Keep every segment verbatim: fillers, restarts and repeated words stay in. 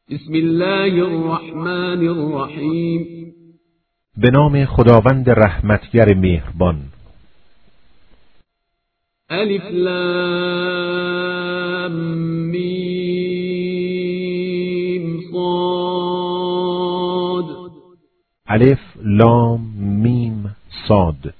بسم الله الرحمن الرحیم. به نام خداوند رحمتگر مهربان. الف لام میم صاد. الف لام میم صاد.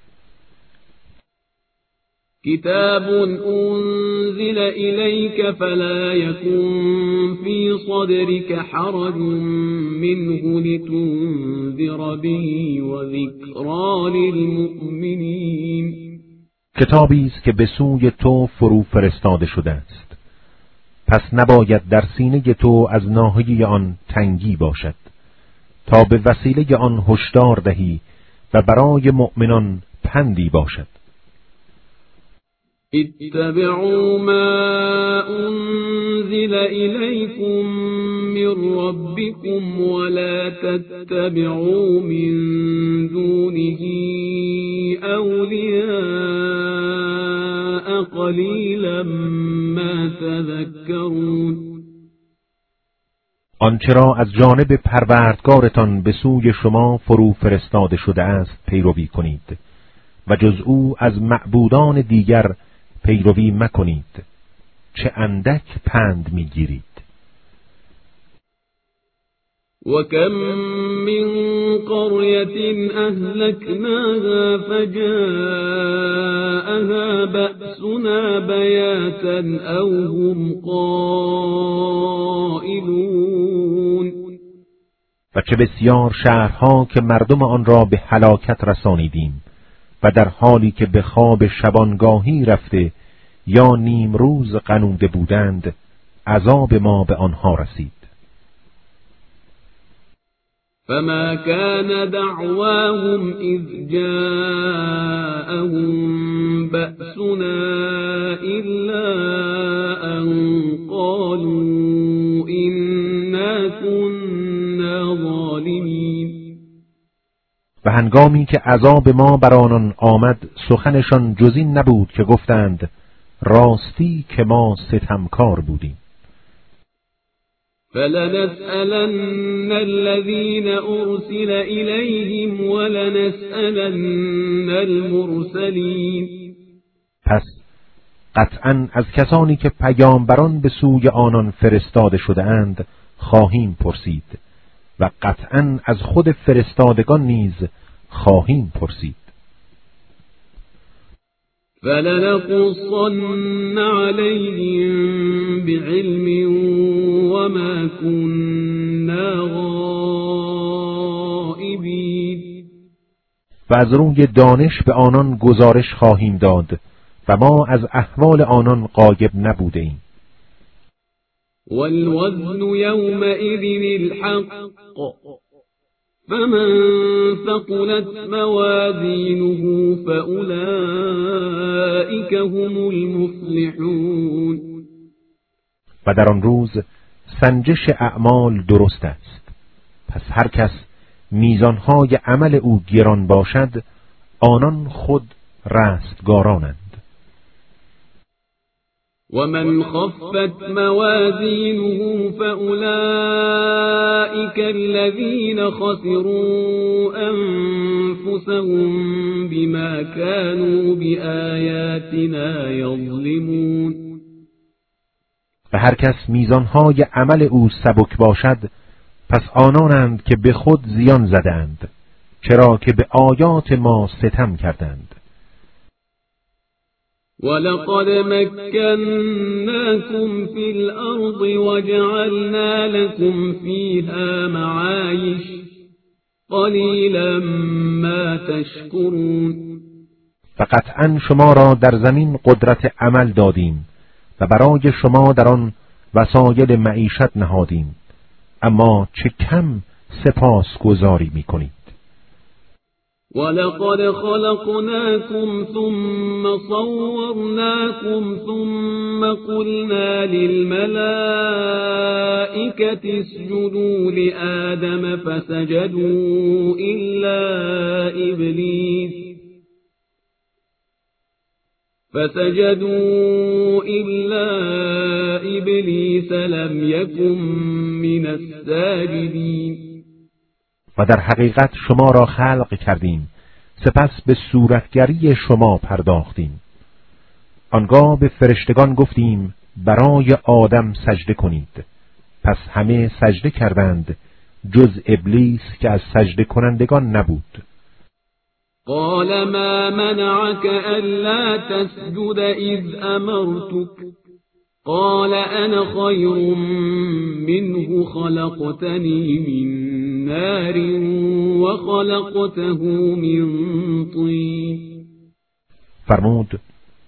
کتاب انزل الیک فلا یکن فی صدرک حرج منه لتنذر به وذکری للمؤمنین. کتابی است که به سوی تو فرو فرستاده شده است، پس نباید در سینه تو از ناحیه آن تنگی باشد تا به وسیله آن هشدار دهی و برای مؤمنان پندی باشد. اتبعوا ما انزل الیکم من ربکم ولا تتبعوا من دونه اولیاء قلیلا ما تذکرون. آنچه را از جانب پروردگارتان به سوی شما فرو فرستاده شده است پیروی کنید و جز او از معبودان دیگر پیروی مکنید، چه اندک پند میگیرید. وَكَمْ مِنْ قَرْيَةٍ أَهْلَكْنَاهَا فَجَاءَهَا بَأْسُنَا بَيَاتًا أَوْ هُمْ قَائِلُونَ. و چه بسیار شهرها که مردم آن را به هلاکت رسانیدیم و در حالی که به خواب شبانگاهی رفته یا نیم روز غنوده بودند عذاب ما به آنها رسید. فما كان دعواهم اذ جاءهم بأسنا الا ان قالوا انا كنا ظالمین. و هنگامی که عذاب ما بر آنان آمد سخنشان جز این نبود که گفتند راستی که ما ستمکار بودیم. فلنسألن الذين أرسل إليهم ولنسألن المرسلين. پس قطعا از کسانی که پیامبران به سوی آنان فرستاده شده اند خواهیم پرسید و قطعا از خود فرستادگان نیز خواهیم پرسید. فلنقصن عليهم بعلم وما كنا غائبین. و از روی دانش به آنان گزارش خواهیم داد و ما از احوال آنان غایب نبوده ایم. والوزن يومئذ الحق فمن ثقلت موازينه فأولئك هم المفلحون. و در آن روز سنجش اعمال درست است، پس هر کس میزانهای عمل او گران باشد آنان خود رستگارانند. ومن خفت موازينه فأولئك الذين خسروا أنفسهم بما كانوا بآياتنا يظلمون. و هر کس میزانهای عمل او سبک باشد پس آنانند که به خود زیان زدند چرا که به آیات ما ستم کردند. ولقد مكناكم في الأرض وجعلنا لكم فيها معايش قليلا ما تشكرون. و قطعا شما را در زمین قدرت عمل دادیم و برای شما در آن وسایل معیشت نهادیم، اما چه کم سپاس گزاری می کنید. ولقد خلقناكم ثم صورناكم ثم قلنا للملائكة اسجدوا لآدم فسجدوا إلا إبليس فسجدوا إلا إبلیس لم یکن من الساجدین. و در حقیقت شما را خلق کردیم، سپس به صورتگری شما پرداختیم. آنگاه به فرشتگان گفتیم برای آدم سجده کنید، پس همه سجده کردند جز ابلیس که از سجده کنندگان نبود. قال ما منعك الا تسجد اذ امرتك قال انا خير منه خلقتني من نار وخلقته من طين. فرمود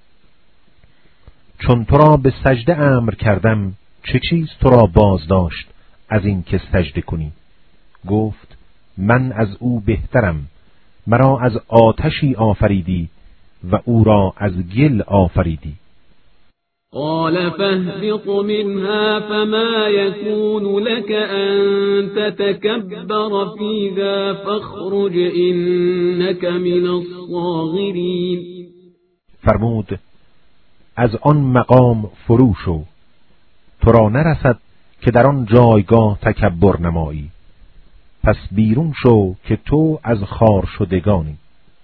چون تو را به سجده امر کردم چه چیز تو را باز داشت از این که سجده کنی؟ گفت من از او بهترم، مرا از آتشی آفریدی و او را از گل آفریدی. قال فاهبط منها فما يكون لك أن تتكبر فيها فاخرج إنك من الصاغرين. فرمود از آن مقام فرو شو، تو را نرسد که در آن جایگاه تکبر نمایی، پس بیرون شو که تو از خار شدگانی.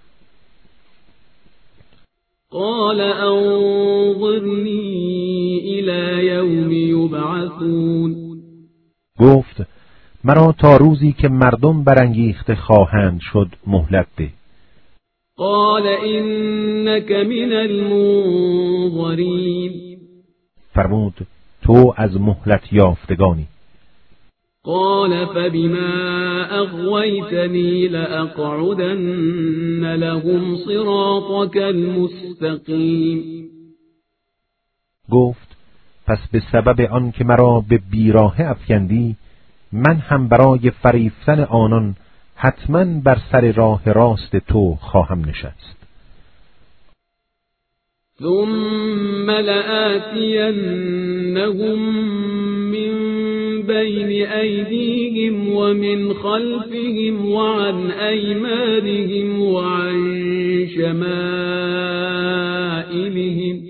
قال انظرنی الی یوم یبعثون. گفت مرا تا روزی که مردم برانگیخته خواهند شد مهلت ده. قال انک من المنظرین. فرمود تو از مهلت یافتگانی. قال فبما اغويتني لأقعدن لهم صراطك المستقیم. گفت پس به سبب آن که مرا به بیراهه افکندی من هم برای فریفتن آنان حتما بر سر راه راست تو خواهم نشست. ثم لآتینهم من بين أيديهم ومن خلفهم وعن أيمانهم وعن شمائلهم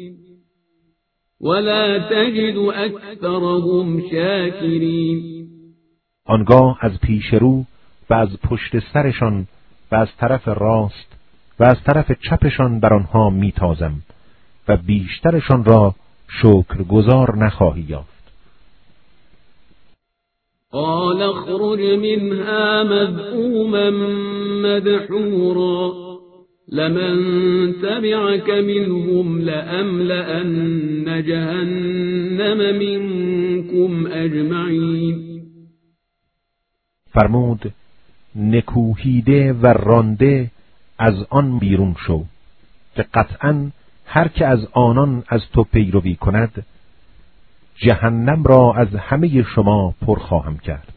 ولا تجد أكثرهم شاكرين. آنگاه از پیش رو و از پشت سرشان و از طرف راست و از طرف چپشان بر آنها میتازم و بیشترشان را شکرگزار نخواهی یافت. قال اخرج منها مذءوما مدحورا لمن تبعك منهم لأملأن جهنم منكم اجمعین. فرمود نکوهیده و رانده از آن بیرون شو که قطعاً هر که از آنان از تو پیروی کند جهنم را از همه شما پر خواهم کرد.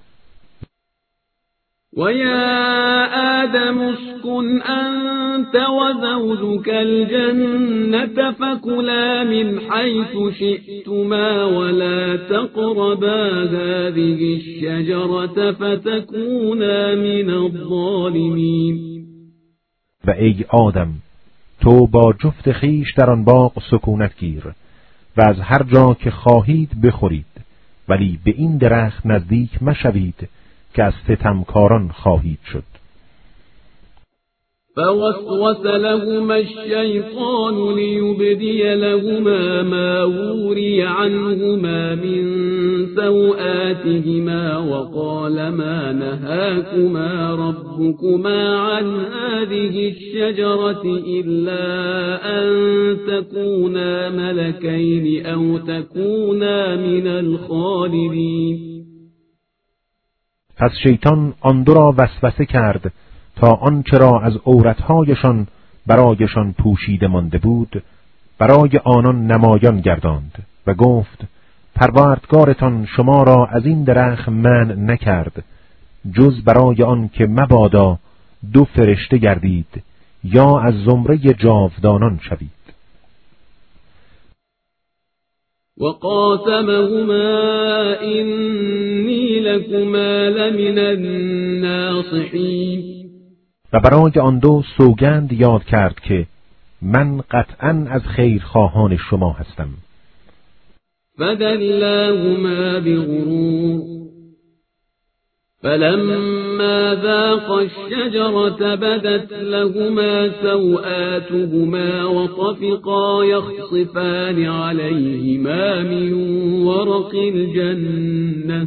و یا آدم اسکن انت و زوجك الجنة فكلا من حيث شئتما ولا تقربا هذه الشجرة فتكونا من الظالمین. و ای آدم تو با جفت خیش در آن باغ سکونت گیر و از هر جا که خواهید بخورید، ولی به این درخت نزدیک مشوید که از ستمکاران خواهید شد. فوسوس لهما الشیطان لیبدی لهما ما وری عنهما من سوآتهما وقال ما نهاكما ربكما عن هذه الشجرة إلا أن تكونا ملكين أو تكونا من الخالدين. پس شیطان آن دو را وسوسه کرد تا آنچه را از عورتهایشان برایشان پوشیده مانده بود برای آنان نمایان گرداند و گفت پروردگارتان شما را از این درخت منع نکرد جز برای آن که مبادا دو فرشته گردید یا از زمره جاودانان شوید. وقاسمهما إني لكما لمن الناصحین. و برای آن دو سوگند یاد کرد که من قطعاً از خیرخواهان شما هستم. فدلاهما بغرور فلما ذاقا الشجرة بدت لهما سوآتهما وطفقا يخصفان عليهما من ورق الجنة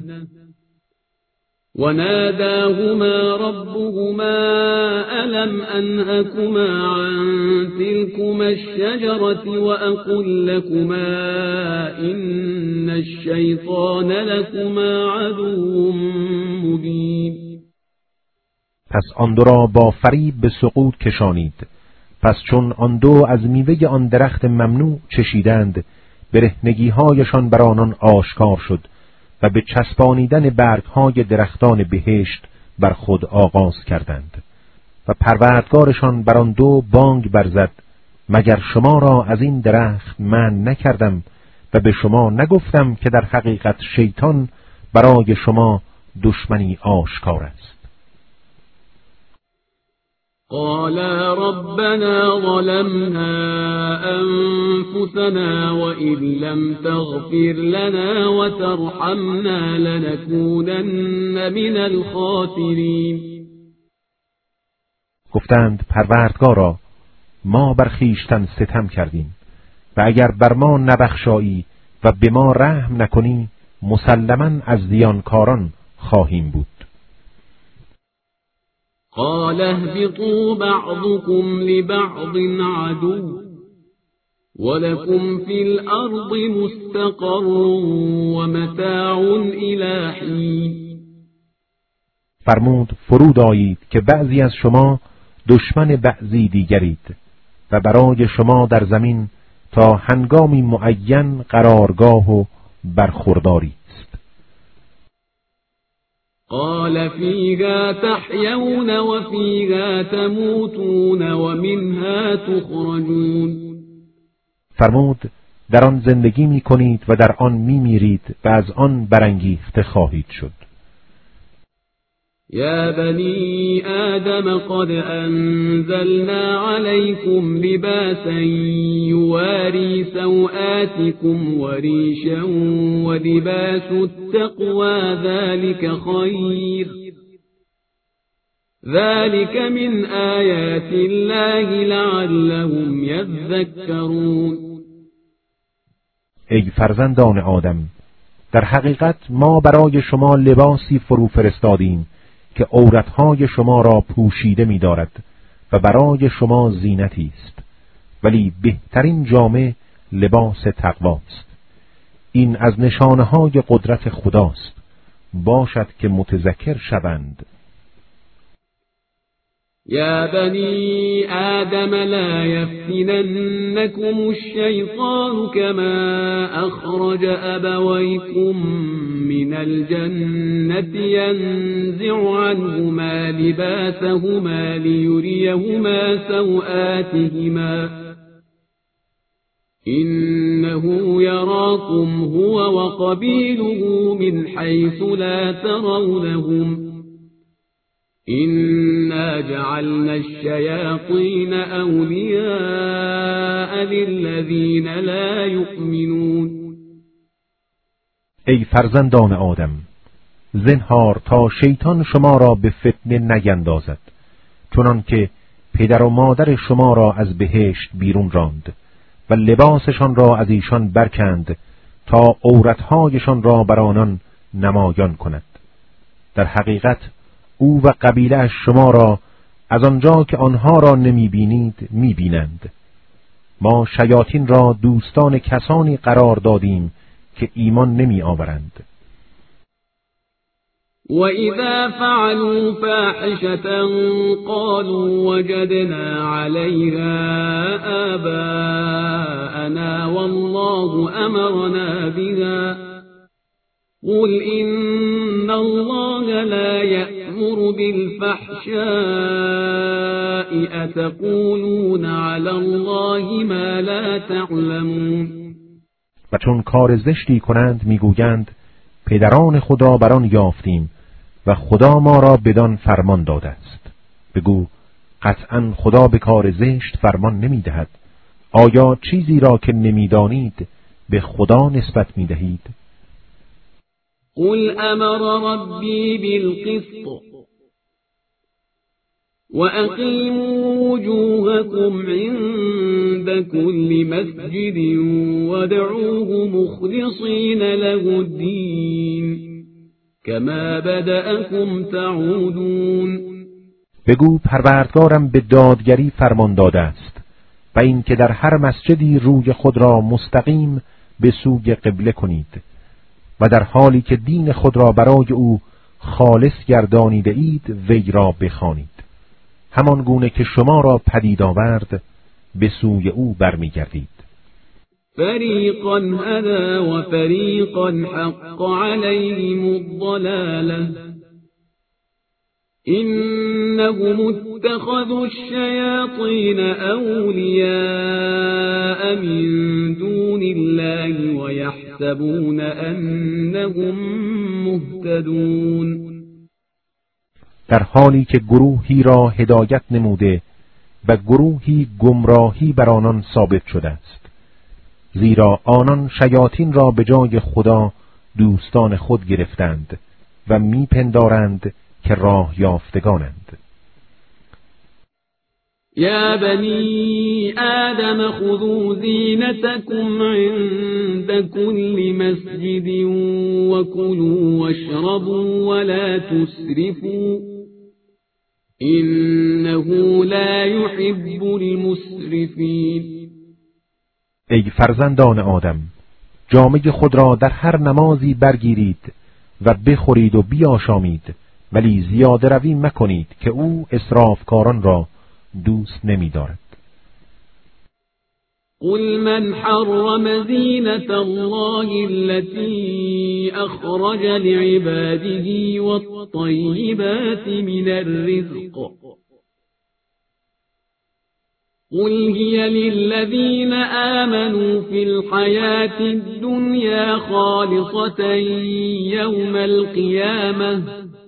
وناداهما ربهما ألم أنهكما عن تلكما الشجرة وأقل لكما إن الشيطان لكما عدو مبين. پس آن دو را با فریب به سقوط کشانید. پس چون آن دو از میوه آن درخت ممنوع چشیدند، برهنگی‌هایشان بر آنان آشکار شد و به چسبانیدن برگ‌های درختان بهشت بر خود آغاز کردند و پروردگارشان بر آن دو بانگ برزد: مگر شما را از این درخت من نکردم و به شما نگفتم که در حقیقت شیطان برای شما دشمنی آشکار است. قالا ربنا ظلمنا أنفسنا وإن لم تغفر لنا وترحمنا لنكونن من الخاسرین. گفتند پروردگارا، ما بر خویشتن ستم کردیم و اگر بر ما نبخشایی و به ما رحم نکنی مسلماً از زیانکاران خواهیم بود. قال اهبطوا بعضكم لبعض عدو ولكم في الأرض مستقر ومتاع إلى حين. فرمود فرود آیید که بعضی از شما دشمن بعضی دیگرید و برای شما در زمین تا هنگامی معین قرارگاه و برخورداری است. قال فيها تحيون وفيها تموتون ومنها تخرجون. فرمود در آن زندگی می کنید و در آن می میرید و از آن برانگیخته خواهید شد. يا بني آدم قد أنزلنا عليكم لباسا يواري سوآتكم وريشا ولباس التقوى ذلك خير ذلك من آيات الله لعلهم يذكرون. ای فرزندان آدم، در حقیقت ما برای شما لباسی فرو فرستادیم که عورتهای شما را پوشیده می دارد و برای شما زینتی است، ولی بهترین جامه لباس تقواست. این از نشانه‌های قدرت خداست، باشد که متذکر شوند. يا بني آدم لا يفتننكم الشيطان كما أخرج أبويكم من الجنة ينزع عنهما لباسهما ليريهما سوآتهما إنه يراكم هو وقبيله من حيث لا ترونهم إنا جعلنا الشياطين أولياء للذين لا يؤمنون. ای فرزندان آدم، زنهار تا شیطان شما را به فتنه نیندازد، چنان که پدر و مادر شما را از بهشت بیرون راند و لباسشان را از ایشان برکند تا عورتهایشان را بر آنان نمایان کند. در حقیقت او و قبیله شما را از آنجا که آنها را نمی بینید می بینند. ما شیاطین را دوستان کسانی قرار دادیم که ایمان نمی آورند. وَإِذَا فَعَلُوا فَاحِشَةً قَالُوا وَجَدْنَا عَلَيْهَا آبَاءَنَا وَاللَّهُ أَمَرَنَا بِهَا قُلْ إِنَّ اللَّهَ لَا يَأْمُرُ بِالْفَحْشَاءِ أَتَقُولُونَ عَلَى اللَّهِ مَا لَا تَعْلَمُونَ. و چون کار زشتی کنند میگویند پدران خدا بر آن یافتیم و خدا ما را بدان فرمان داده است. بگو قطعاً خدا به کار زشت فرمان نمیدهد آیا چیزی را که نمیدانید به خدا نسبت میدهید؟ قل امر ربی بالقسط وأقیموا وجوهكم عند كل مسجد وادعوه مخلصین له الدین كما بدأكم تعودون. بگو پروردگارم به دادگری فرمان داده است و این که در هر مسجدی روی خود را مستقیم به سوی قبله کنید و در حالی که دین خود را برای او خالص گردانیده اید وی را بخوانید، همان گونه که شما را پدید آورد به سوی او برمیگردید. فریقا هدا و فریقا حق علیهم الضلاله انهم اتخذوا الشیاطین اولیاء من دون الله ویحسبون انهم مهتدون. در حالی که گروهی را هدایت نموده و گروهی گمراهی بر آنان ثابت شده است، زیرا آنان شیاطین را به جای خدا دوستان خود گرفتند و میپندارند که راه یافتگانند. یا بنی آدم خذوا زینتکم عند كل مسجد وكلوا واشربوا ولا تسرفوا انه لا يحب المسرفین. ای فرزندان آدم، جامه خود را در هر نمازی برگیرید و بخورید و بیاشامید، ولی زیاده روی مکنید که او اسرافکاران را دوست نمی دارد. قل من حرم زینة الله التي اخرج لعباده والطیبات من الرزق قل هي للذين آمنوا في الحياة الدنيا خالصة يوم القيامة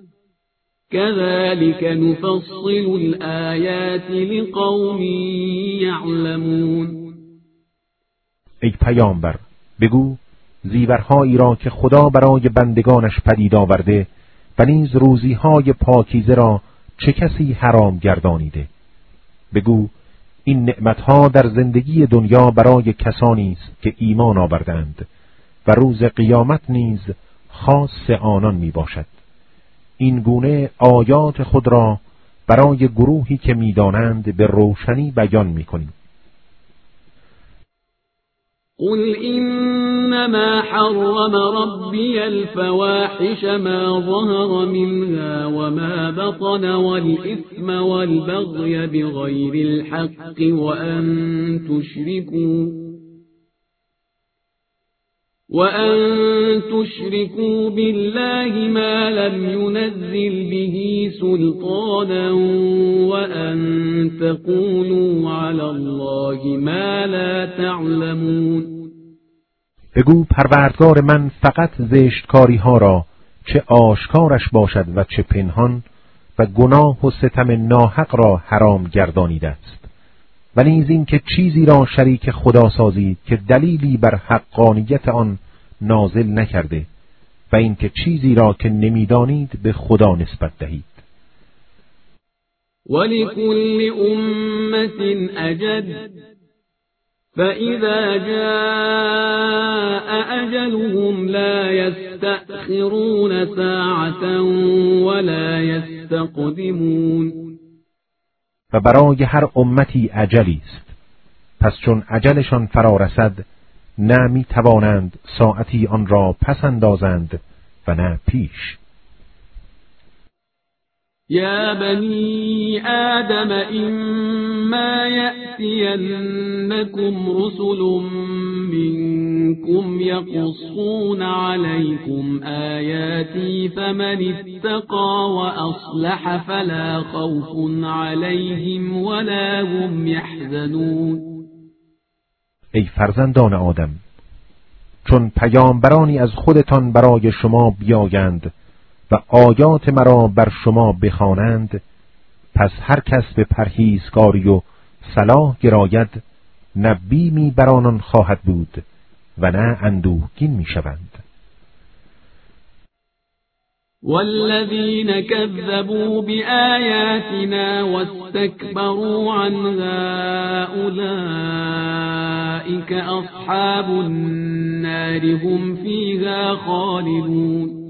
كذلك نفصل الآيات لقوم يعلمون. ای پیامبر، بگو زیورهایی را که خدا برای بندگانش پدید آورده و نیز روزیهای پاکیزه را چه کسی حرام گردانیده؟ بگو این نعمتها در زندگی دنیا برای کسانی است که ایمان آوردند و روز قیامت نیز خاص آنان می باشد. این گونه آیات خود را برای گروهی که می‌دانند به روشنی بیان می‌کنیم. قل انما حرم ربي الفواحش ما ظهر منها وما بطن والإثم والبغي بغير الحق وأن تشركوا وأن تشركوا بالله ما لم ينزل به سلطانا وأن تقولوا على الله ما لا تعلمون. بگو پروردگار من فقط زشتکاری ها را چه آشکارش باشد و چه پنهان و گناه و ستم ناحق را حرام گردانیده است، و نیز این که چیزی را شریک خدا سازید که دلیلی بر حقانیت آن نازل نکرده و این که چیزی را که نمیدانید به خدا نسبت دهید. ولكل أمة أجل فإذا جاء أجلهم لا يستأخرون ساعة ولا يستقدمون. و برای هر امتی اجلی است، پس چون اجلشان فرا رسد نه می توانند ساعتی آن را پس اندازند و نه پیش. یا بنی آدم اما یأتینکم رسل منکم یقصون علیکم آیاتی فمن اتقى واصلح فلا خوف علیهم ولا هم یحزنون. ای فرزندان آدم، چون پیامبرانی از خودتان برای شما بیایند و آیات مرا بر شما بخوانند، پس هر کس به پرهیزکاری و صلاح گراید نه بیمی بر آنان خواهد بود و نه اندوهگین میشوند. والذين كذبوا بآياتنا واستكبروا عنها أولئك أصحاب النار هم فيها خالدون.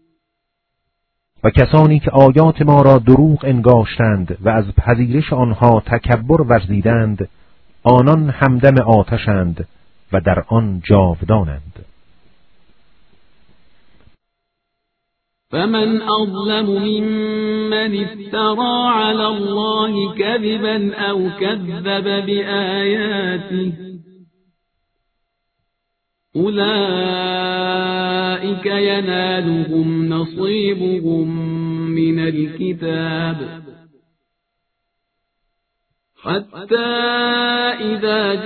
و کسانی که آیات ما را دروغ انگاشتند و از پذیرش آنها تکبر ورزیدند، آنان همدم آتشند و در آن جاودانند. فمن أظلم ممن افترى على الله كذبا أو كذب بآياته أولئك ينالهم نصيبهم من الكتاب حتى إذا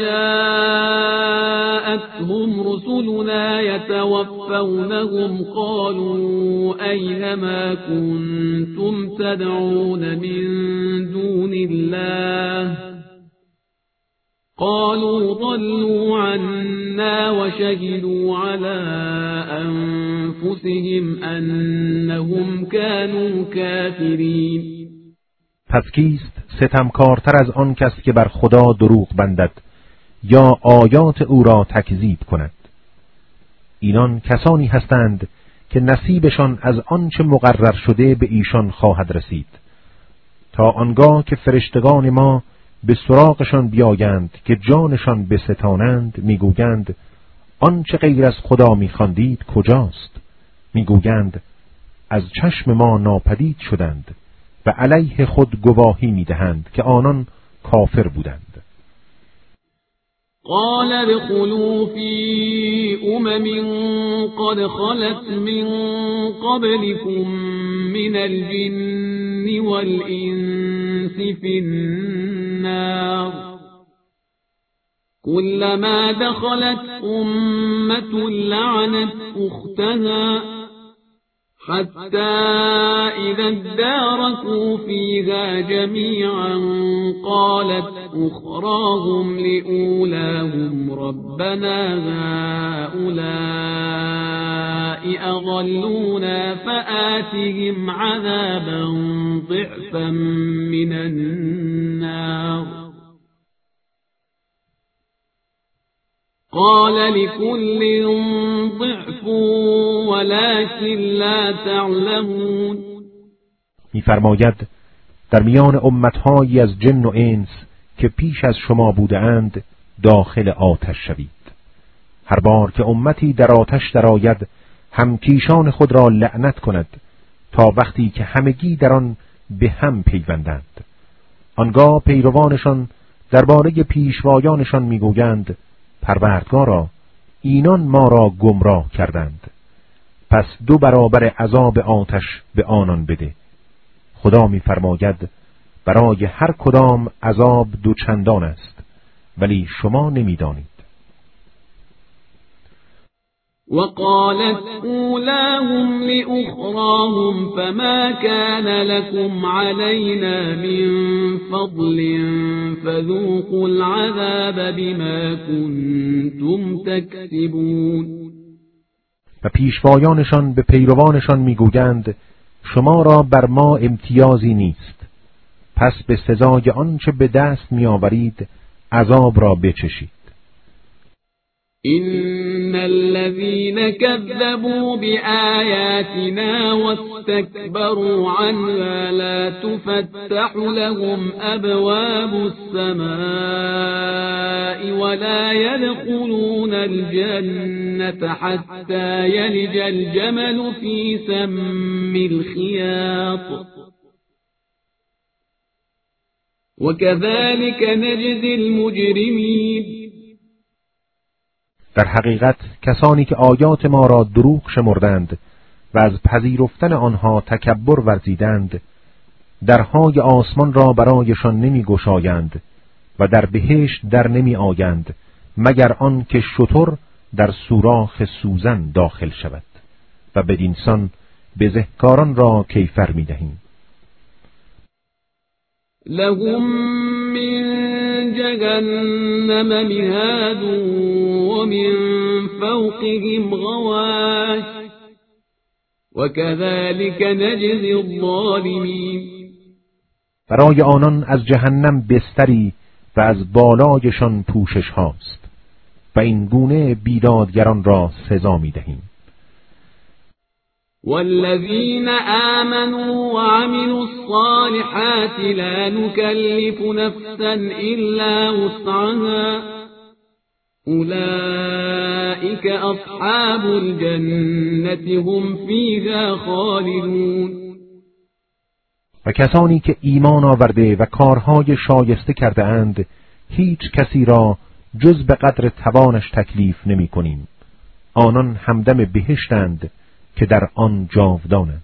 جاءتهم رسلنا يتوفونهم قالوا أين ما كنتم تدعون من دون الله قالوا ضلوا عنا وشهدوا على أنفسهم أنهم كانوا كافرين. پس کیست ستمکارتر از آن کس که بر خدا دروغ بندد یا آیات او را تکذیب کند؟ اینان کسانی هستند که نصیبشان از آنچه مقرر شده به ایشان خواهد رسید، تا آنگاه که فرشتگان ما به سراغشان بیایند که جانشان بستانند، میگویند آنچه غیر از خدا میخواندید کجاست؟ میگویند از چشم ما ناپدید شدند و علیه خود گواهی میدهند که آنان کافر بودند. قال ادخلوا في أمم قد خلت من قبلكم من الجن والإنس في النار كلما دخلت أمة لعنت أختها حتى إذا اداركوا فيها جميعا قالت أخراهم لأولاهم ربنا هؤلاء أضلونا فآتهم عذابا ضعفا من النار قال لكل ضعف ولكن لا تعلمون. می‌فرماید در میان امت‌هایی از جن و انس که پیش از شما بودند داخل آتش شوید. هر بار که امتی در آتش درآید همکیشان خود را لعنت کند تا وقتی که همگی در آن به هم پیوندند. آنگاه پیروانشان درباره پیشوایانشان میگویند پروردگارا اینان ما را گمراه کردند، پس دو برابر عذاب آتش به آنان بده. خدا می‌فرماید برای هر کدام عذاب دو چندان است، ولی شما نمی‌دانید. وقالت أولاهم لأخراهم فما كان لكم علينا من فضل فذوقوا العذاب بما كنتم تكسبون. و پیشوایانشان به پیروانشان میگویند شما را بر ما امتیازی نیست، پس به سزای آنچه به دست میآورید عذاب را بچشید. إن الذين كذبوا بآياتنا واستكبروا عنها لا تفتح لهم أبواب السماء ولا يدخلون الجنة حتى يلج الجمل في سم الخياط وكذلك نجزي المجرمين. در حقیقت کسانی که آیات ما را دروغ شمردند و از پذیرفتن آنها تکبر ورزیدند، درهای آسمان را برایشان نمی گشایند و در بهشت در نمی آیند مگر آن که شتر در سوراخ سوزن داخل شود و بدینسان بزهکاران را کیفر می دهیم. لهم من جهنم مهاد ومن فوقهم غواش وكذلك نجزي الظالمین. برای آنان از جهنم بستری و از بالایشان پوشش هاست و این گونه بیدادگران را سزا می دهیم. والذین آمنوا وعملوا الصالحات لا نكلف نفسا إلا وسعها أولئك أصحاب الجنة هم فيها خالدون. و کسانی که ایمان آورده و کارهای شایسته کرده اند هیچ کسی را جز به قدر توانش تکلیف نمی کنیم. آنان همدم بهشتند که در آن جاودانند.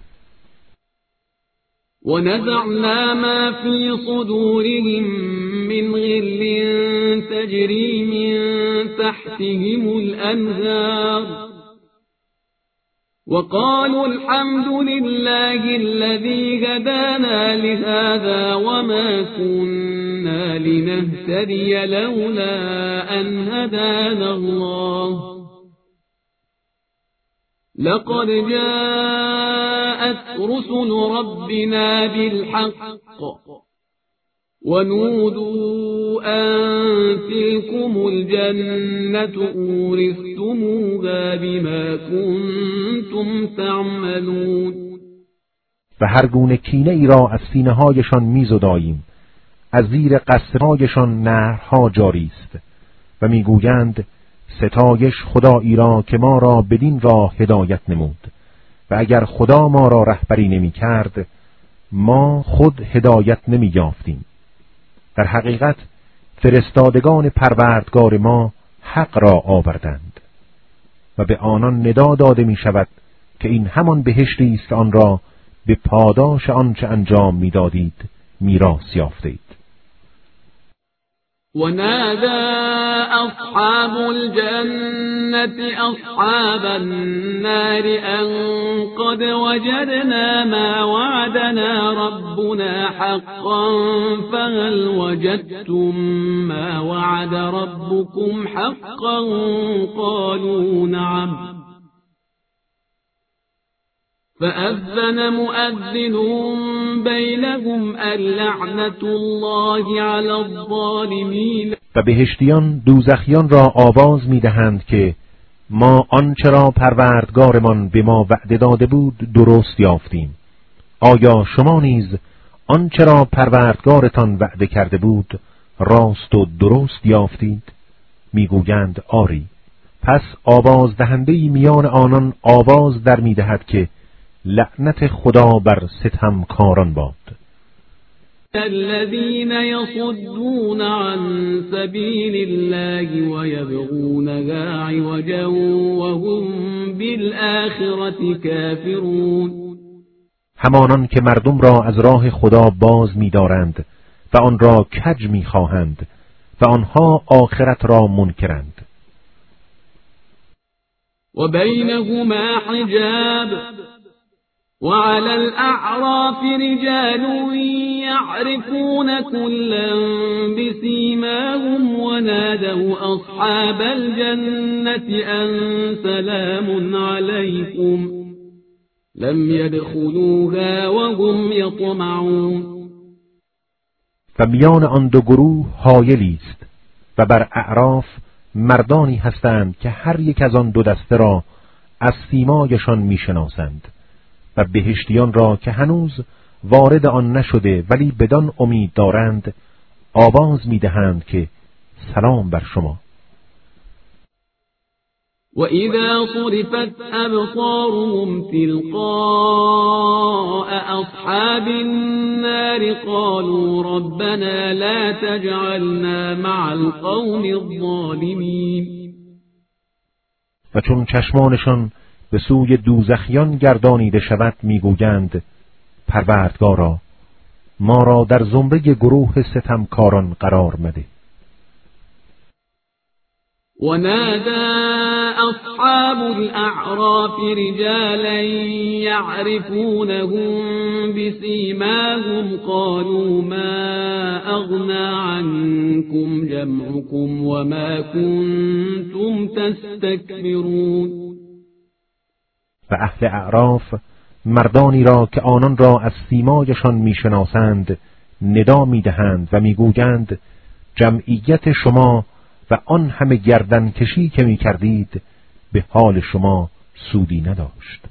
و نزعنا ما فی صدورهم من غل تجری من تحتهم الانهار وقالوا الحمد لله الذي هدانا لهذا وما كنا لنهتدي لولا أن هدانا الله لقد جاءت رسل ربنا بالحق ونودوا أن تلكم الجنة أورثتموها بما كنتم تعملون. و هر گونه کینه ای را از سینه هایشان میزداییم، از زیر قصرهایشان نهرها جاری است و میگویند ستایش خدایی را که ما را بدین راه هدایت نمود و اگر خدا ما را رهبری نمی کرد ما خود هدایت نمی یافتیم. در حقیقت فرستادگان پروردگار ما حق را آوردند و به آنان ندا داده می شود که این همان بهشتی است آن را به پاداش آنچه انجام می دادید میراث یافتید. ونادى أصحاب الجنة أصحاب النار أن قد وجدنا ما وعدنا ربنا حقا فهل وجدتم ما وعد ربكم حقا قالوا نعم فأذن مؤذن بينهم اللعنة الله على الظالمین. و بهشتیان دوزخیان را آواز می‌دهند که ما آنچه را پروردگارمان به ما وعده داده بود درست یافتیم. آیا شما نیز آنچه را پروردگارتان وعده کرده بود راست و درست یافتید؟ میگویند آری. پس آواز دهنده‌ای میان آنان آواز در می‌دهد که لعنت خدا بر ستمکاران باد. الذين يصدون عن سبيل الله ويبغونها عوجا وهم بالآخرة كافرون. همانان که مردم را از راه خدا باز می‌دارند و آن را کج می‌خواهند و آنها آخرت را منکرند. و بینهما حجاب وعلى الأعراف رجال يعرفون كلا بسيماهم ونادوا أصحاب الجنة أن سلام عليكم لم يدخلوها وهم يطمعون. و میان آن دو گروه حایلی است و بر اعراف مردانی هستند که هر یک از آن دو دسته را از سیمایشان میشناسند و بهشتیان را که هنوز وارد آن نشده ولی بدان امید دارند آواز میدهند که سلام بر شما. و اذا صرفت ابصارهم تلقاء اصحاب النار قالوا ربنا لا تجعلنا مع القوم الظالمین. و چون چشمانشان به سوی دوزخیان گردانیده شود میگویند پروردگارا ما را در زمره گروه ستمکاران قرار مده. ونادى أصحاب الأعراف رجالا يعرفونهم بسيماهم قالوا ما أغنى عنكم جمعكم وما كنتم تستكبرون. و اهل اعراف مردانی را که آنان را از سیمایشان میشناسند ندا میدهند و میگویند جمعیت شما و آن همه گردن کشی که میکردید به حال شما سودی نداشت.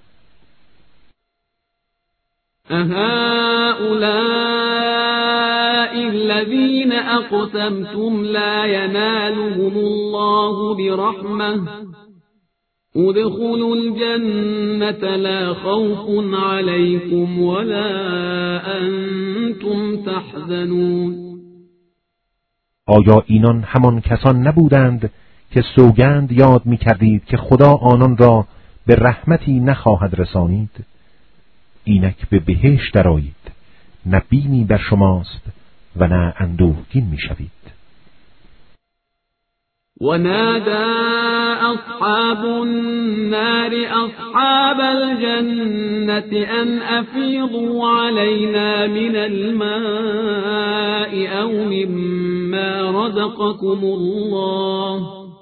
اهؤلاء الذين اقسمتم لا ينالهم الله برحمة ادخلوا الجنة لا خوف عليكم ولا أنتم تحزنون. آیا اینان همان کسان نبودند که سوگند یاد می کردید که خدا آنان را به رحمتی نخواهد رسانید؟ اینک به بهشت درآیید، نه بیمی بر شماست و نه اندوهگین می شوید. ونادى أصحاب النار أصحاب الجنة أن أفيضوا علينا من الماء أو مما رزقكم الله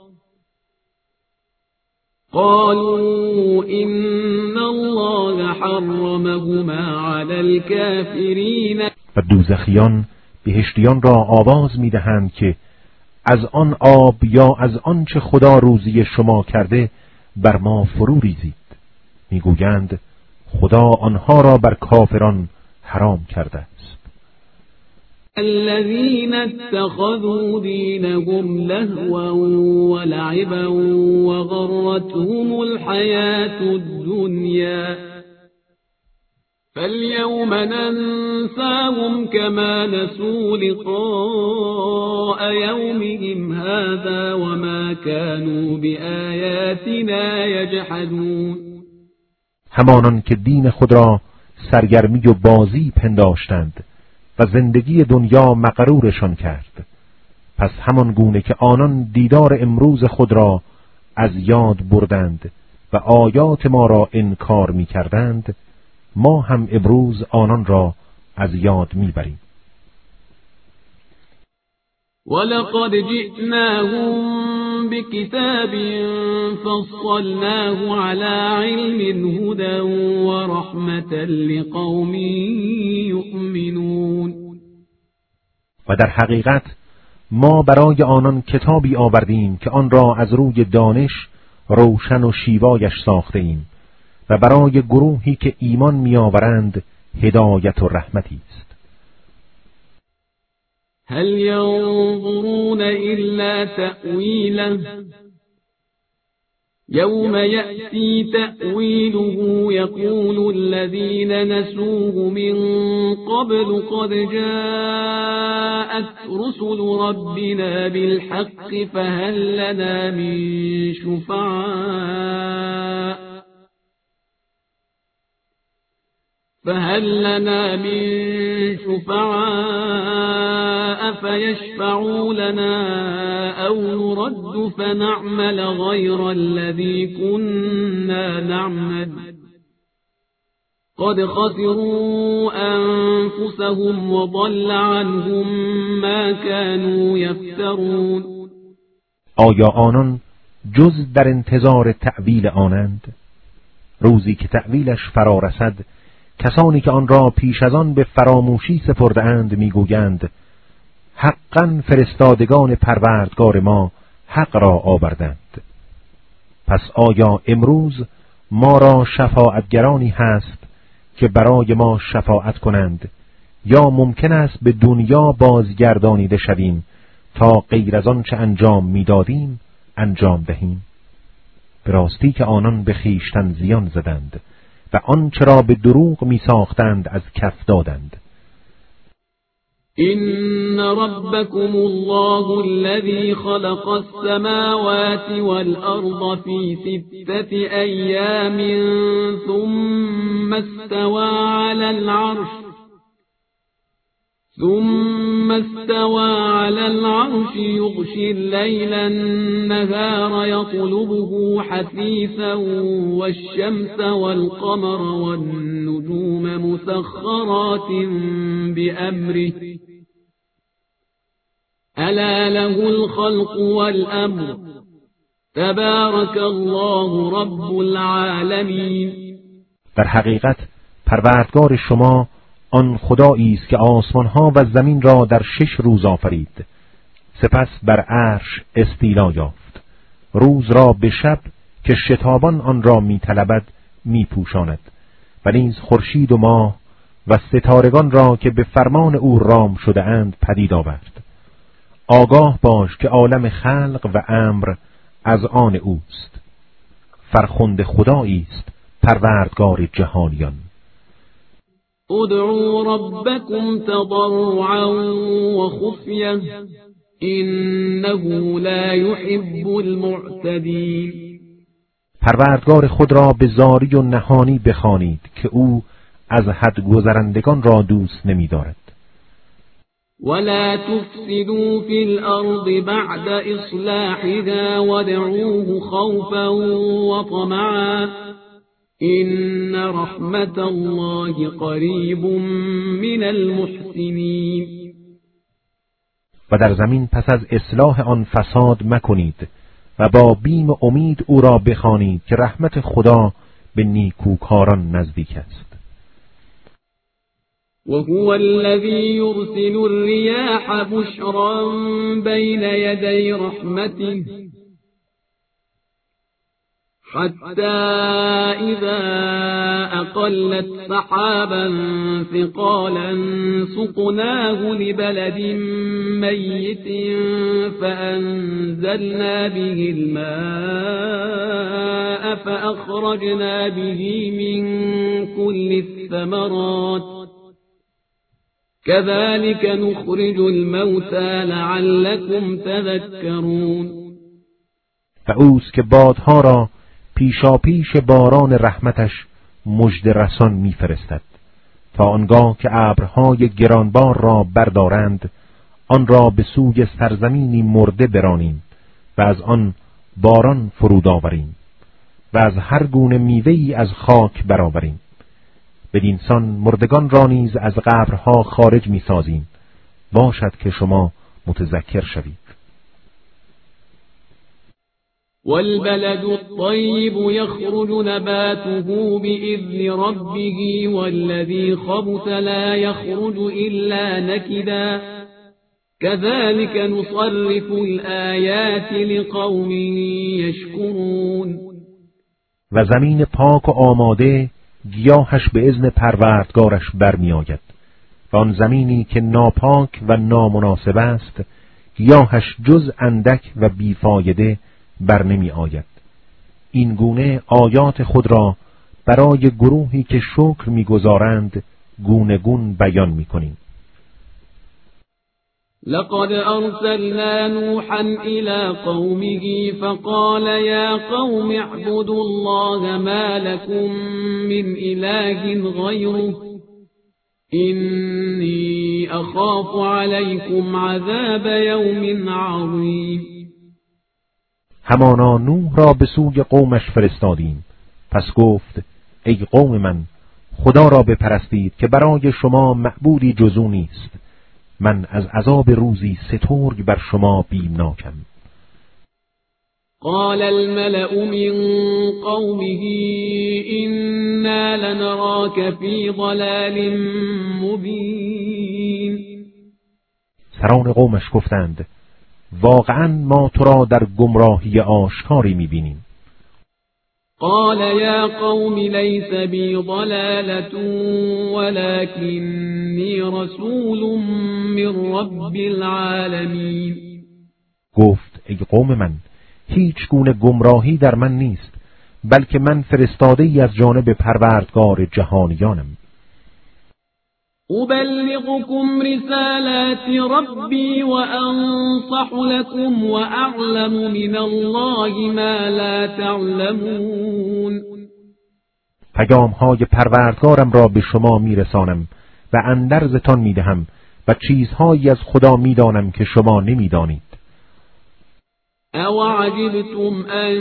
قالوا إن الله حرمهما على الكافرين. و دوزخیان بهشتیان را آواز می دهند که از آن آب یا از آنچه خدا روزی شما کرده بر ما فرو ریزید. میگویند خدا آنها را بر کافران حرام کرده است. الذين اتخذوا دينهم لهوا ولعبا وغرتهم الحياة الدنيا فاليوم ننساهم كما نسوا لقاء يومهم هذا وما كانوا بآياتنا يجحدون. همانان که دین خود را سرگرمی و بازی پنداشتند و زندگی دنیا مغرورشان کرد، پس همان گونه که آنان دیدار امروز خود را از یاد بردند و آیات ما را انکار می کردند، ما هم امروز آنان را از یاد میبریم. ولقد جئناهم بكتاب فصلناه على علم هدى ورحمة لقوم يؤمنون. و در حقیقت ما برای آنان کتابی آوردیم که آن را از روی دانش روشن و شیوایش ساخته ایم و برای گروهی که ایمان می‌آورند هدایت و رحمتی است. هل ينظرون إلا تأويله يوم يأتي تأويله يقول الذين نسوه من قبل قد جاءت رسل ربنا بالحق فهل لنا من شفعاء فهل لنا من شفعاء فيشفعوا لنا أو نرد فنعمل غير الذي كنا نعمل قد خسروا أنفسهم وضل عنهم ما كانوا يفترون. آیا آنان جز در انتظار تأویل آنند؟ روزی که تأویلش فرا رسد کسانی که آن را پیش از آن به فراموشی سپرده اند میگویند حقاً فرستادگان پروردگار ما حق را آوردند. پس آیا امروز ما را شفاعتگرانی هست که برای ما شفاعت کنند یا ممکن است به دنیا بازگردانیده شویم تا غیر از آن چه انجام میدادیم انجام دهیم؟ به راستی که آنان به خویشتن زیان زدند و آنچه را به دروغ می ساختند از کف دادند. إن ربكم الله الذي خلق السماوات والأرض في ستة أيام ثم استوى على العرش ثم ثم استوى على العرش يغشي الليل النهار يطلبه حثيثا والشمس والقمر والنجوم مسخرات بأمره ألا له الخلق والأمر تبارك الله رب العالمین. در حقیقت پروردگار شما آن خدایی است که آسمانها و زمین را در شش روز آفرید، سپس بر عرش استیلا یافت، روز را به شب که شتابان آن را می‌طلبد می‌پوشاند و نیز خورشید و ماه و ستارگان را که به فرمان او رام شده اند پدید آورد. آگاه باش که عالم خلق و امر از آن اوست. فرخنده خدایی است پروردگار جهانیان. ادعوا ربكم تضرعا وخفية إنه لا يحب المعتدين. پروردگار خود را به زاری و نهانی بخوانید که او از حد گذرندگان را دوست نمی‌دارد. ولا تفسدوا في الأرض بعد إصلاحها وادعوه خوفا وطمعا إن رحمة الله قریب من المحسنین. و در زمین پس از اصلاح آن فساد مکنید و با بیم و امید او را بخوانید که رحمت خدا به نیکوکاران نزدیک است. وهو الذي يرسل الرياح بشرا بين يدي رحمته حتى إذا أقلت سحابا ثقالا سقناه لبلد ميت فأنزلنا به الماء فأخرجنا به من كل الثمرات كذلك نخرج الموتى لعلكم تذكرون. و اوست که بادها را پیشا پیش باران رحمتش مژده رسان می‌فرستد تا آنگاه که ابرهای گرانبار را بردارند آن را به سوی سرزمینی مرده برانیم و از آن باران فرود آوریم و از هر گونه میوه‌ای از خاک برآوریم. بدینسان مردگان را نیز از قبرها خارج می‌سازیم، باشد که شما متذکر شوید. والبلد الطيب يخرج نباته بإذن ربه والذي خبث لا يخرج إلا نكدا كذلك نصرف الآيات لقوم يشكرون. و زمین پاک و آماده گیاهش به اذن پروردگارش برمی آید و آن زمینی که ناپاک و نامناسب است گیاهش جز اندک و بیفایده بر نمی آید. این گونه آیات خود را برای گروهی که شکر می‌گزارند گونه گون بیان می‌کنیم. لقد أرسلنا نوحا إلى قومه فقال يا قوم اعبدوا الله ما لكم من إله غيره إني أخاف عليكم عذاب يوم عظيم. همانا نوح را به سوی قومش فرستادیم، پس گفت ای قوم من خدا را بپرستید که برای شما معبودی جز او نیست، من از عذاب روزی سترگ بر شما بیمناکم. قال الملأ من قومه إنا لنراك في ضلال مبين. سران قومش گفتند واقعا ما تو را در گمراهی آشکاری می‌بینیم. قال يا قوم ليس بي ضلالة ولكني رسول من رب العالمين. گفت ای قوم من هیچ گونه گمراهی در من نیست، بلکه من فرستاده ای از جانب پروردگار جهانیانم. أبلغكم رسالات ربي وأنصح لكم وأعلم من الله ما لا تعلمون. پیام های پروردگارم را به شما میرسانم و اندرزتان میدهم و چیزهایی از خدا میدانم که شما نمیدانید. او عجبتم ان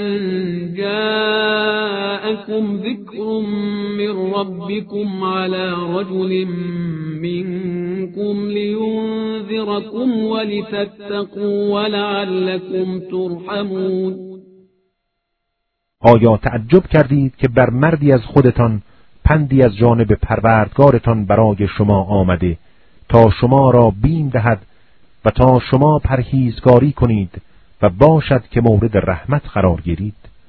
جاءكم ذكر من ربكم على رجل منكم لينذركم ولتتقوا ولعلكم ترحمون. آیا تعجب کردید که بر مردی از خودتان پندی از جانب پروردگارتان برای شما آمده تا شما را بیم دهد و تا شما پرهیزگاری کنید و باشد که مورد رحمت قرار گیرید؟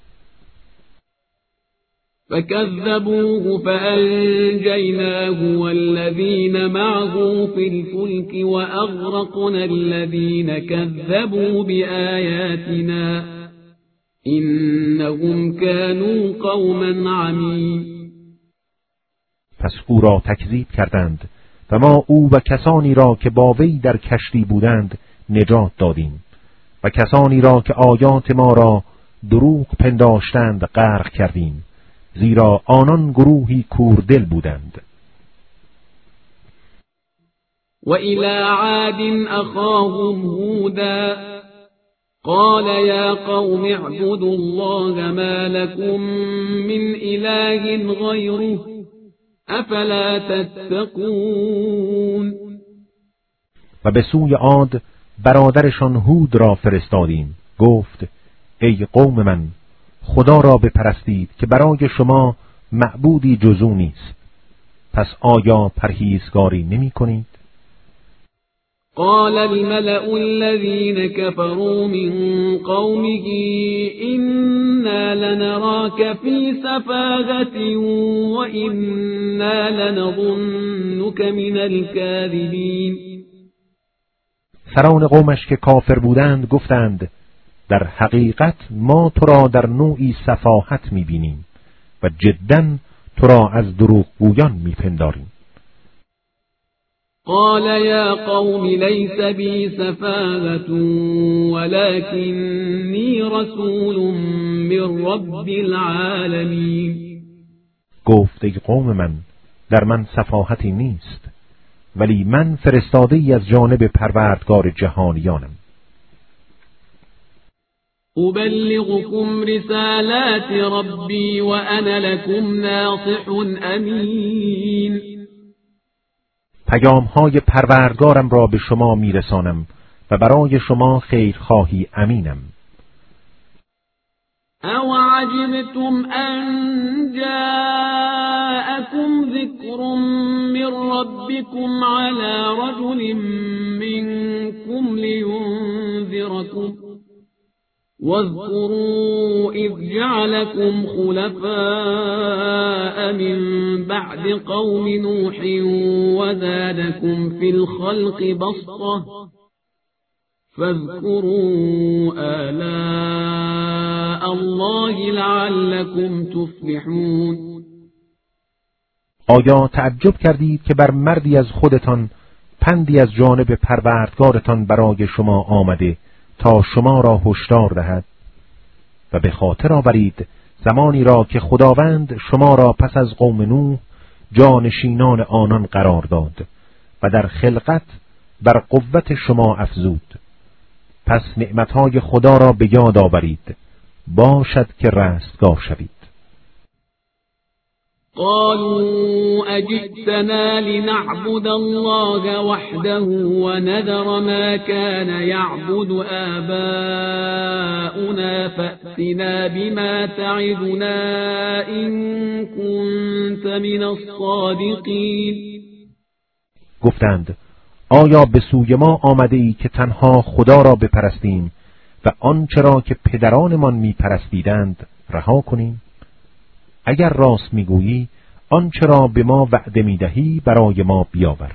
فكذبوه فأنجيناه والذين معه في الفلك وأغرقنا الذين كذبوا بآياتنا إنهم كانوا قوما عمين. پس او را تکذیب کردند و ما او و کسانی را که با وی در کشتی بودند نجات دادیم و کسانی را که آیات ما را دروغ پنداشتند غرق کردیم، زیرا آنان گروهی کوردل بودند. و الى عاد اخاهم هودا قال یا قوم اعبدوا الله ما لكم من اله غیره افلا تتقون. و به سوی عاد برادرشان هود را فرستادیم. گفت ای قوم من، خدا را بپرستید که برای شما معبودی جز او نیست. پس آیا پرهیزگاری نمی کنید؟ قال الملأ الذين كفروا من قومه إنا لنراك في سفاهة وإنا لنظنك من الكاذبين. سران قومش که کافر بودند گفتند در حقیقت ما تو را در نوعی سفاهت می‌بینیم و جداً تو را از دروغگویان می‌پنداریم. قال یا قوم لیس بی سفاهة ولكنی رسول من رب العالمین. گفت ای قوم من، در من سفاهتی نیست، ولی من فرستاده ای از جانب پروردگار جهانیانم. أبلغكم رسالات ربي وأنا لكم ناصح أمين. پیام‌های پروردگارم را به شما میرسانم و برای شما خیرخواهی امینم. او عجبتم ان جاءكم ذكر من ربكم على رجل منكم لينذركم واذكروا إذ جعلكم خلفاء من بعد قوم نوح وزادكم في الخلق بسطة فاذكروا آلاء الله لعلكم تفلحون. آیا تعجب کردید که بر مردی از خودتان پندی از جانب پروردگارتان برای شما آمده تا شما را هشدار دهد؟ و به خاطر آورید زمانی را که خداوند شما را پس از قوم نوح جانشینان آنان قرار داد و در خلقت بر قوت شما افزود. پس نعمتهای خدا را به یاد آورید، باشد که رستگار شوید. قالوا أجئتنا لنعبد الله وحده ونذر ما كان يعبد آباؤنا فأتنا بما تعدنا إن كنت من الصادقين. گفتند آیا به سوی ما آمده ای که تنها خدا را بپرستیم و آنچه را که پدرانمان میپرستیدند رها کنیم؟ اگر راست میگویی آنچه را به ما وعده میدهی برای ما بیاور.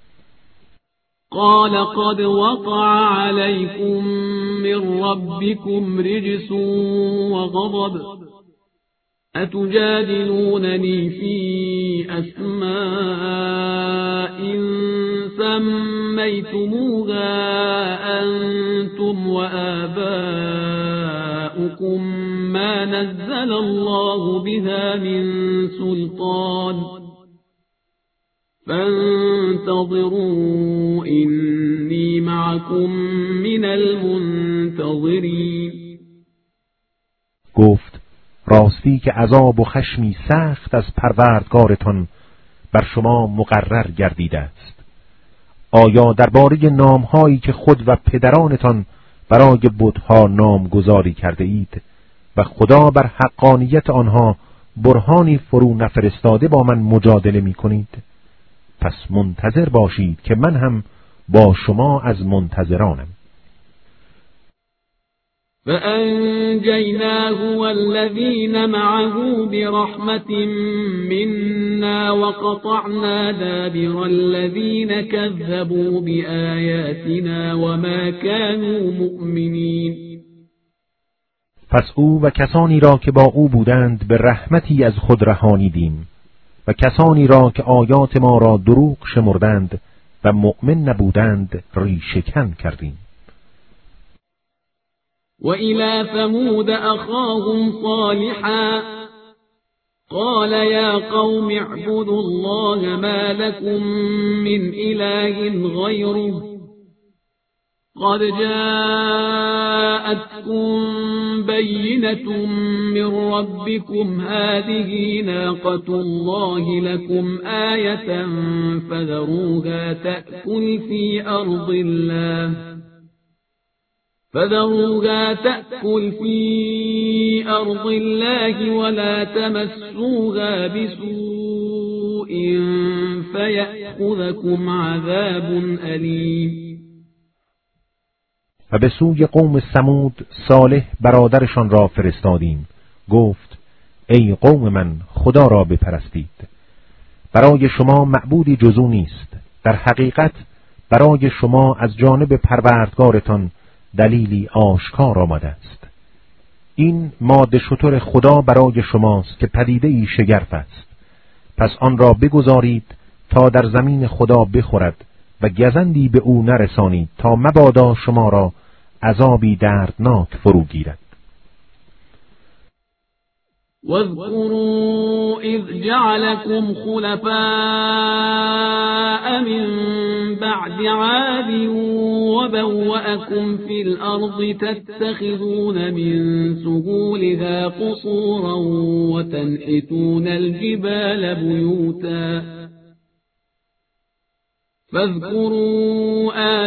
قال قد وقع عليكم من ربكم رجس وغضب أتجادلونني في أسماء سميتموها أنتم وآباؤكم ما نزل الله بها من سلطان فانتظروا إني معكم من المنتظرین. گفت راستی که عذاب و خشمی سخت از پروردگارتان بر شما مقرر گردیده است. آیا درباره نامهایی که خود و پدرانتان برای بتها نامگذاری کرده اید و خدا بر حقانیت آنها برهانی فرو نفرستاده با من مجادله می کنید؟ پس منتظر باشید که من هم با شما از منتظرانم. فأنجيناه والذين معه برحمة منا وقطعنا دابر الذين كذبوا بآياتنا وما كانوا مؤمنين. پس او و کسانی را که با او بودند به رحمتی از خود رهانیدیم و کسانی را که آیات ما را دروغ شمردند و مؤمن نبودند ریشه‌کن کردیم. وإلى ثمود أخاهم صالحا قال يا قوم اعبدوا الله ما لكم من إله غيره قد جاءتكم بينة من ربكم هذه ناقة الله لكم آية فذروها تأكل في أرض الله فذروها تأكل في أرض الله ولا تمسوها بسوء فيأخذكم عذاب أليم. و به سوی قوم ثمود صالح برادرشان را فرستادیم. گفت ای قوم من خدا را بپرستید. برای شما معبودی جز او نیست. در حقیقت برای شما از جانب پروردگارتان دلیلی آشکار آمده است. این ماده شتر خدا برای شماست که پدیده‌ای شگرف است. پس آن را بگذارید تا در زمین خدا بخورد و گزندی به او نرسانید تا مبادا شما را عذابی دردناک فرو گیرد. واذكروا إذ جعلكم خلفاء من بعد عاد وبوأكم في الأرض تتخذون من سهولها قصورا وتنحتون الجبال بيوتا فاذكروا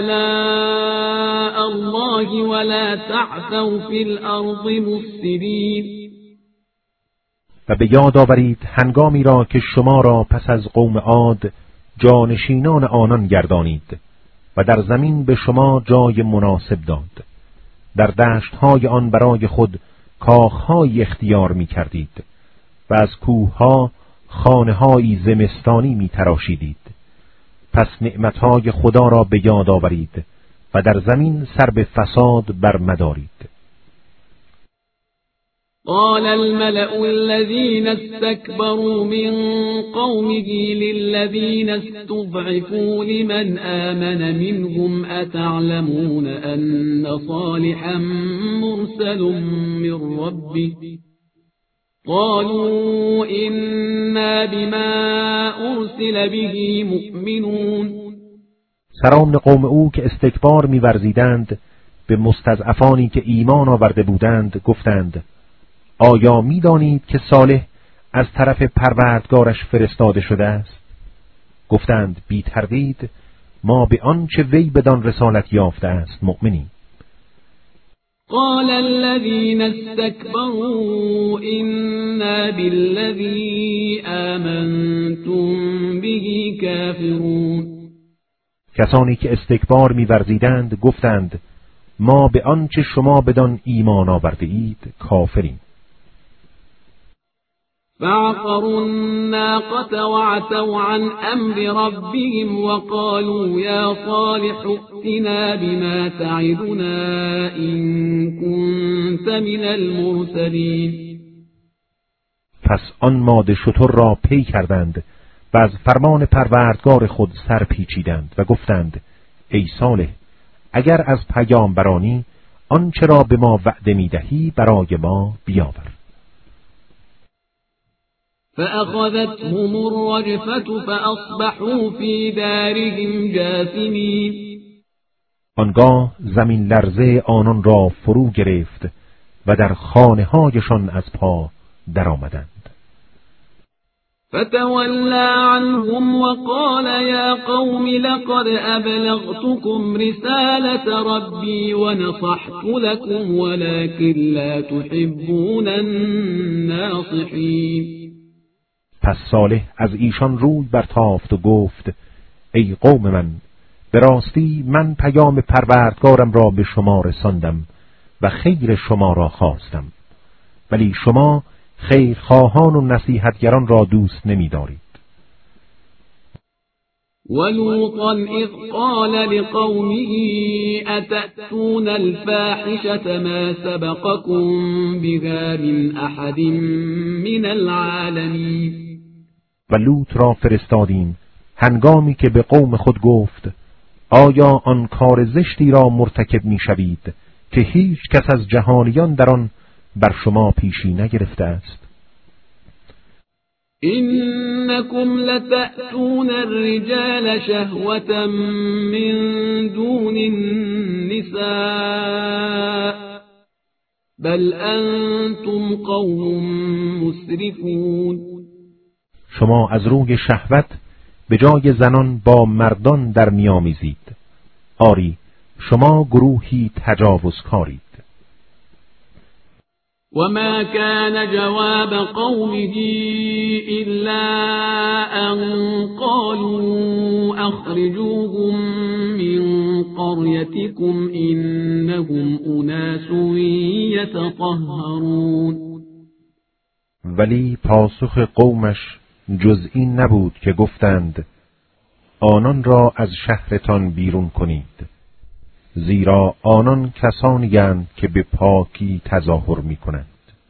آلاء الله ولا تعثوا في الأرض مفسدين. و به یاد آورید هنگامی را که شما را پس از قوم عاد جانشینان آنان گردانید و در زمین به شما جای مناسب داد. در دشتهای آن برای خود کاخهای اختیار می کردید و از کوهها خانه‌های زمستانی می تراشیدید. پس نعمتهای خدا را به یاد آورید و در زمین سر به فساد برمدارید. قال الملأ الذين استكبروا من قومه للذين استضعفوا لمن آمن منهم أتعلمون أن صالحا مرسل من ربه قالوا إنا بما أرسل به مؤمنون. سران قوم او که استکبار می‌ورزیدند به مستضعفانی که ایمان آورده بودند گفتند آیا می دانید که صالح از طرف پروردگارش فرستاده شده است؟ گفتند بی تردید ما به آنچه وی بدان رسالت یافته است مؤمنیم. قال الذين استكبروا إنا بالذي آمنتم به كافرون. کسانی که استکبار می‌ورزیدند گفتند ما به آنچه شما بدان ایمان آورده اید کافریم. فعقروا الناقة وعتوا عن أمر ربهم وقالوا يا صالح ائتنا بما تعدنا إن كنت من المرسلين. پس آن ماده شتر را پی کردند و از فرمان پروردگار خود سر پیچیدند و گفتند ای صالح اگر از پیامبرانی آنچه را به ما وعده می‌دهی برای ما بیاور. فأخذتهم الرجفة فأصبحوا في دارهم جاثمين. آنگاه زمین لرزه آنان را فرو گرفت و در خانه هایشان از پا درآمدند. فتولى عنهم وقال يا قوم لقد أبلغتكم رسالة ربي ونصحت لكم ولكن لا تحبون الناصحين. پس صالح از ایشان روی برتافت و گفت ای قوم من، به راستی من پیام پروردگارم را به شما رساندم و خیر شما را خواستم، ولی شما خیرخواهان و نصیحتگران را دوست نمی دارید. ولوطا اذ قال لقومه اتأتون الفاحشة ما سبقكم بها من احد من العالمین. و لوط را فرستادیم هنگامی که به قوم خود گفت آیا آن کار زشتی را مرتکب می شوید که هیچ کس از جهانیان در آن بر شما پیشی نگرفته است؟ إنكم لتأتون الرجال شهوة من دون النساء بل أنتم قوم مسرفون. شما از روی شهوت به جای زنان با مردان در میامیزید. آری شما گروهی تجاوزکارید. وما كان جواب قومه إلا أن قالوا أخرجوهم من قريتكم إنهم أناس يتطهرون. ولی پاسخ قومش جز این نبود که گفتند آنان را از شهرتان بیرون کنید، زیرا آنان کسانی اند که به پاکی تظاهر می کنند.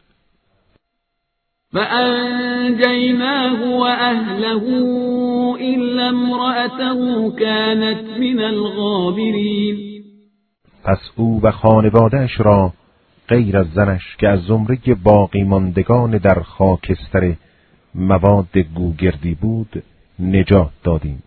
فأنجيناه وأهله إلا امرأته كانت من الغابرين. پس او و خانواده‌اش را غیر از زنش که از زمره باقی ماندگان در خاکستر مواد گوگردی بود نجات دادیم.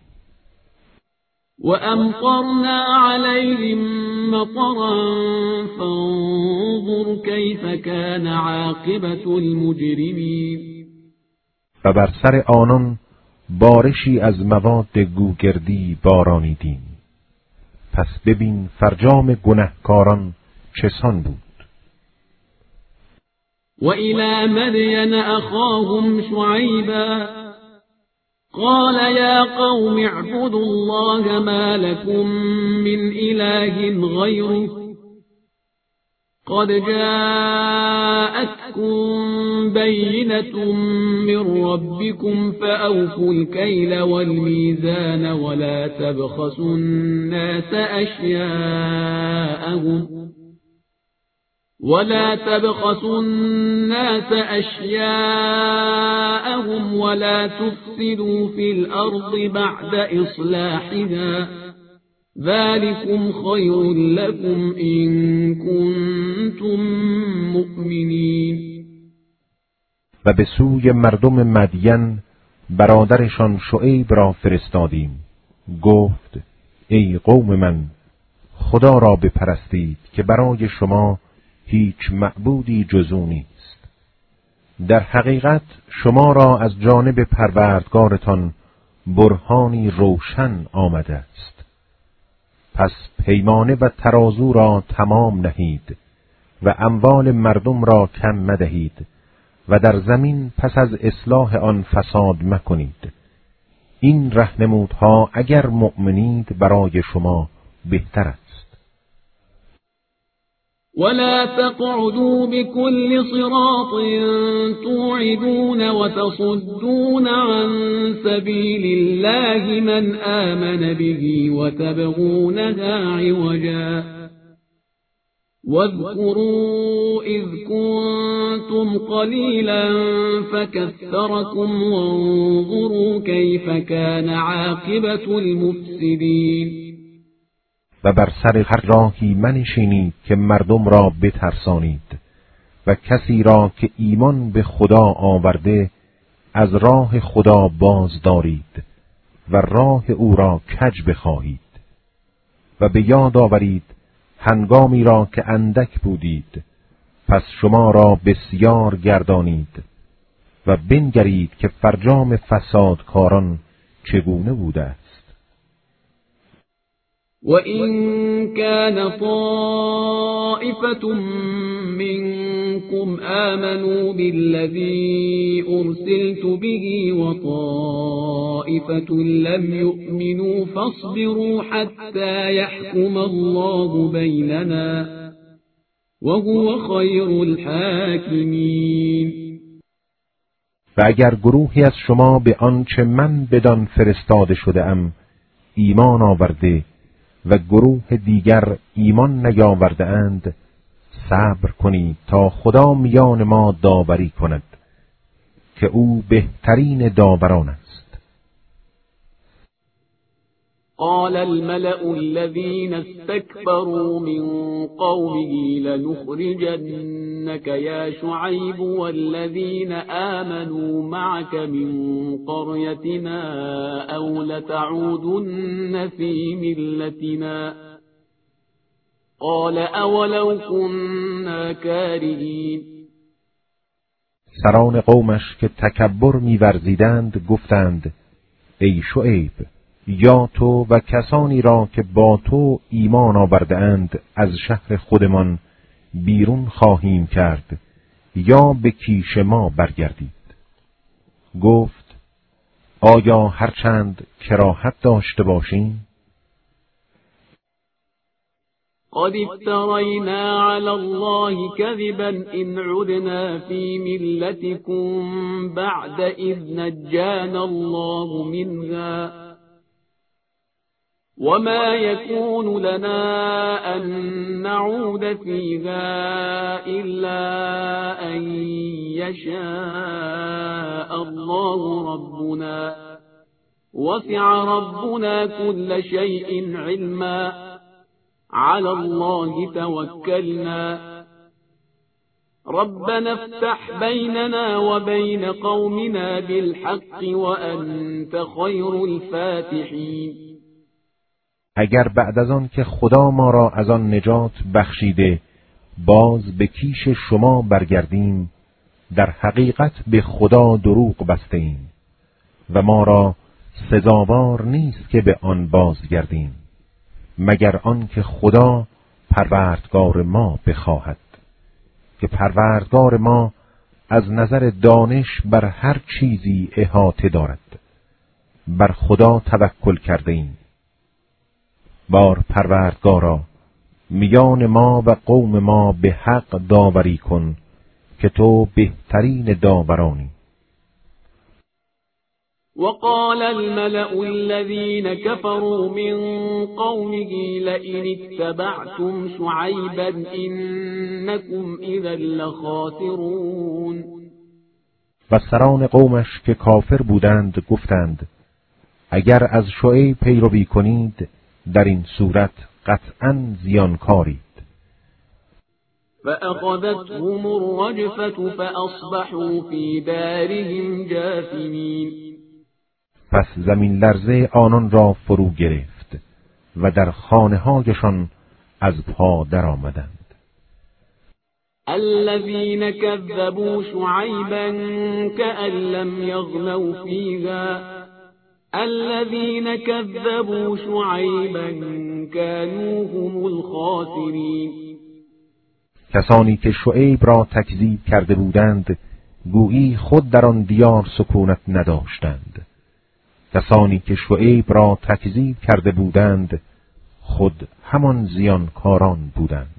وأمطرنا عليهم مطرا فانظر كيف كان عاقبة المجرمين. و بر سر آنان بارشی از مواد گوگردی بارانیدیم، پس ببین فرجام گنهکاران چسان بود. وإلى مدين أخاهم شعيبا قال يا قوم اعبدوا الله ما لكم من إله غيره قد جاءتكم بينة من ربكم فأوفوا الكيل والميزان ولا تبخسوا الناس أشياءهم ولا تبخسوا الناس أشياءهم ولا تفسدوا في الأرض بعد إصلاحها ذلكم خير لكم إن كنتم مؤمنين. و به سوی مردم مدین برادرشان شعیب را فرستادیم. گفت ای قوم من، خدا را بپرستید که برای شما هیچ معبودی جز او نیست. در حقیقت شما را از جانب پروردگارتان برهانی روشن آمده است. پس پیمانه و ترازو را تمام نهید و اموال مردم را کم مدهید و در زمین پس از اصلاح آن فساد مکنید. این راهنمودها اگر مؤمنید برای شما بهتر است. ولا تقعدوا بكل صراط توعدون وتصدون عن سبيل الله من آمن به وتبغونها عوجا واذكروا إذ كنتم قليلا فكثركم وانظروا كيف كان عاقبة المفسدين. و بر سر هر راهی منشینید که مردم را بترسانید و کسی را که ایمان به خدا آورده از راه خدا باز دارید و راه او را کج بخواهید و به یاد آورید هنگامی را که اندک بودید پس شما را بسیار گردانید و بنگرید که فرجام فسادکاران چگونه بوده است. وَإِن كَانَ طَائِفَةٌ مِّنكُمْ آمَنُوا بِالَّذِي أُرْسِلْتُ بِهِ وَطَائِفَةٌ لَّمْ يُؤْمِنُوا فاصبروا حَتَّى يَحْكُمَ اللَّهُ بَيْنَنَا وَهُوَ خَيْرُ الْحَاكِمِينَ. و اگر گروهی از شما به آنچه من بدان فرستاده شده ام ایمان آورده و گروه دیگر ایمان نیاورده اند، صبر کنید تا خدا میان ما داوری کند که او بهترین داوران است. قال الملأ الذين استكبروا من قومه لنخرجنك يا شعيب والذين آمنوا معك من قريتنا أو لتعودن في ملتنا قال أولو كنا كارهين. سران قومش که تکبر می‌ورزیدند گفتند ای شعیب، یا تو و کسانی را که با تو ایمان آورده اند از شهر خودمان بیرون خواهیم کرد یا به کیش ما برگردید. گفت آیا هرچند کراهت داشته باشیم؟ قد افترينا على الله كذبا إن عدنا في ملتكم بعد إذ نجانا الله منها وما يكون لنا أن نعود فيها إلا أن يشاء الله ربنا وسع ربنا كل شيء علما على الله توكلنا ربنا افتح بيننا وبين قومنا بالحق وأنت خير الفاتحين. اگر بعد از آن که خدا ما را از آن نجات بخشیده باز به کیش شما برگردیم، در حقیقت به خدا دروغ بسته ایم و ما را سزاوار نیست که به آن بازگردیم مگر آن که خدا پروردگار ما بخواهد، که پروردگار ما از نظر دانش بر هر چیزی احاطه دارد. بر خدا توکل کرده ایم. بار پروردگارا میان ما و قوم ما به حق داوری کن که تو بهترین داورانی. وقال الملأ الذين كفروا من قومه لئن اتبعتم شعيبا إنكم إذا لخاسرون. و سران قومش که کافر بودند گفتند اگر از شعیب پیروی کنید در این صورت قطعاً زیانکارید. فأخذتهم الرجفة فأصبحوا في دارهم جاثمين. پس زمین لرزه آنان را فرو گرفت و در خانه‌هایشان از پا درآمدند. الذين كذبوا شعيبا كأن لم يغنوا فيها الذين كذبوا شعيبا كانوا هم الخاسرين. کسانی که شعیب را تکذیب کرده بودند گویی خود در آن دیار سکونت نداشتند. کسانی که شعیب را تکذیب کرده بودند خود همان زیانکاران بودند.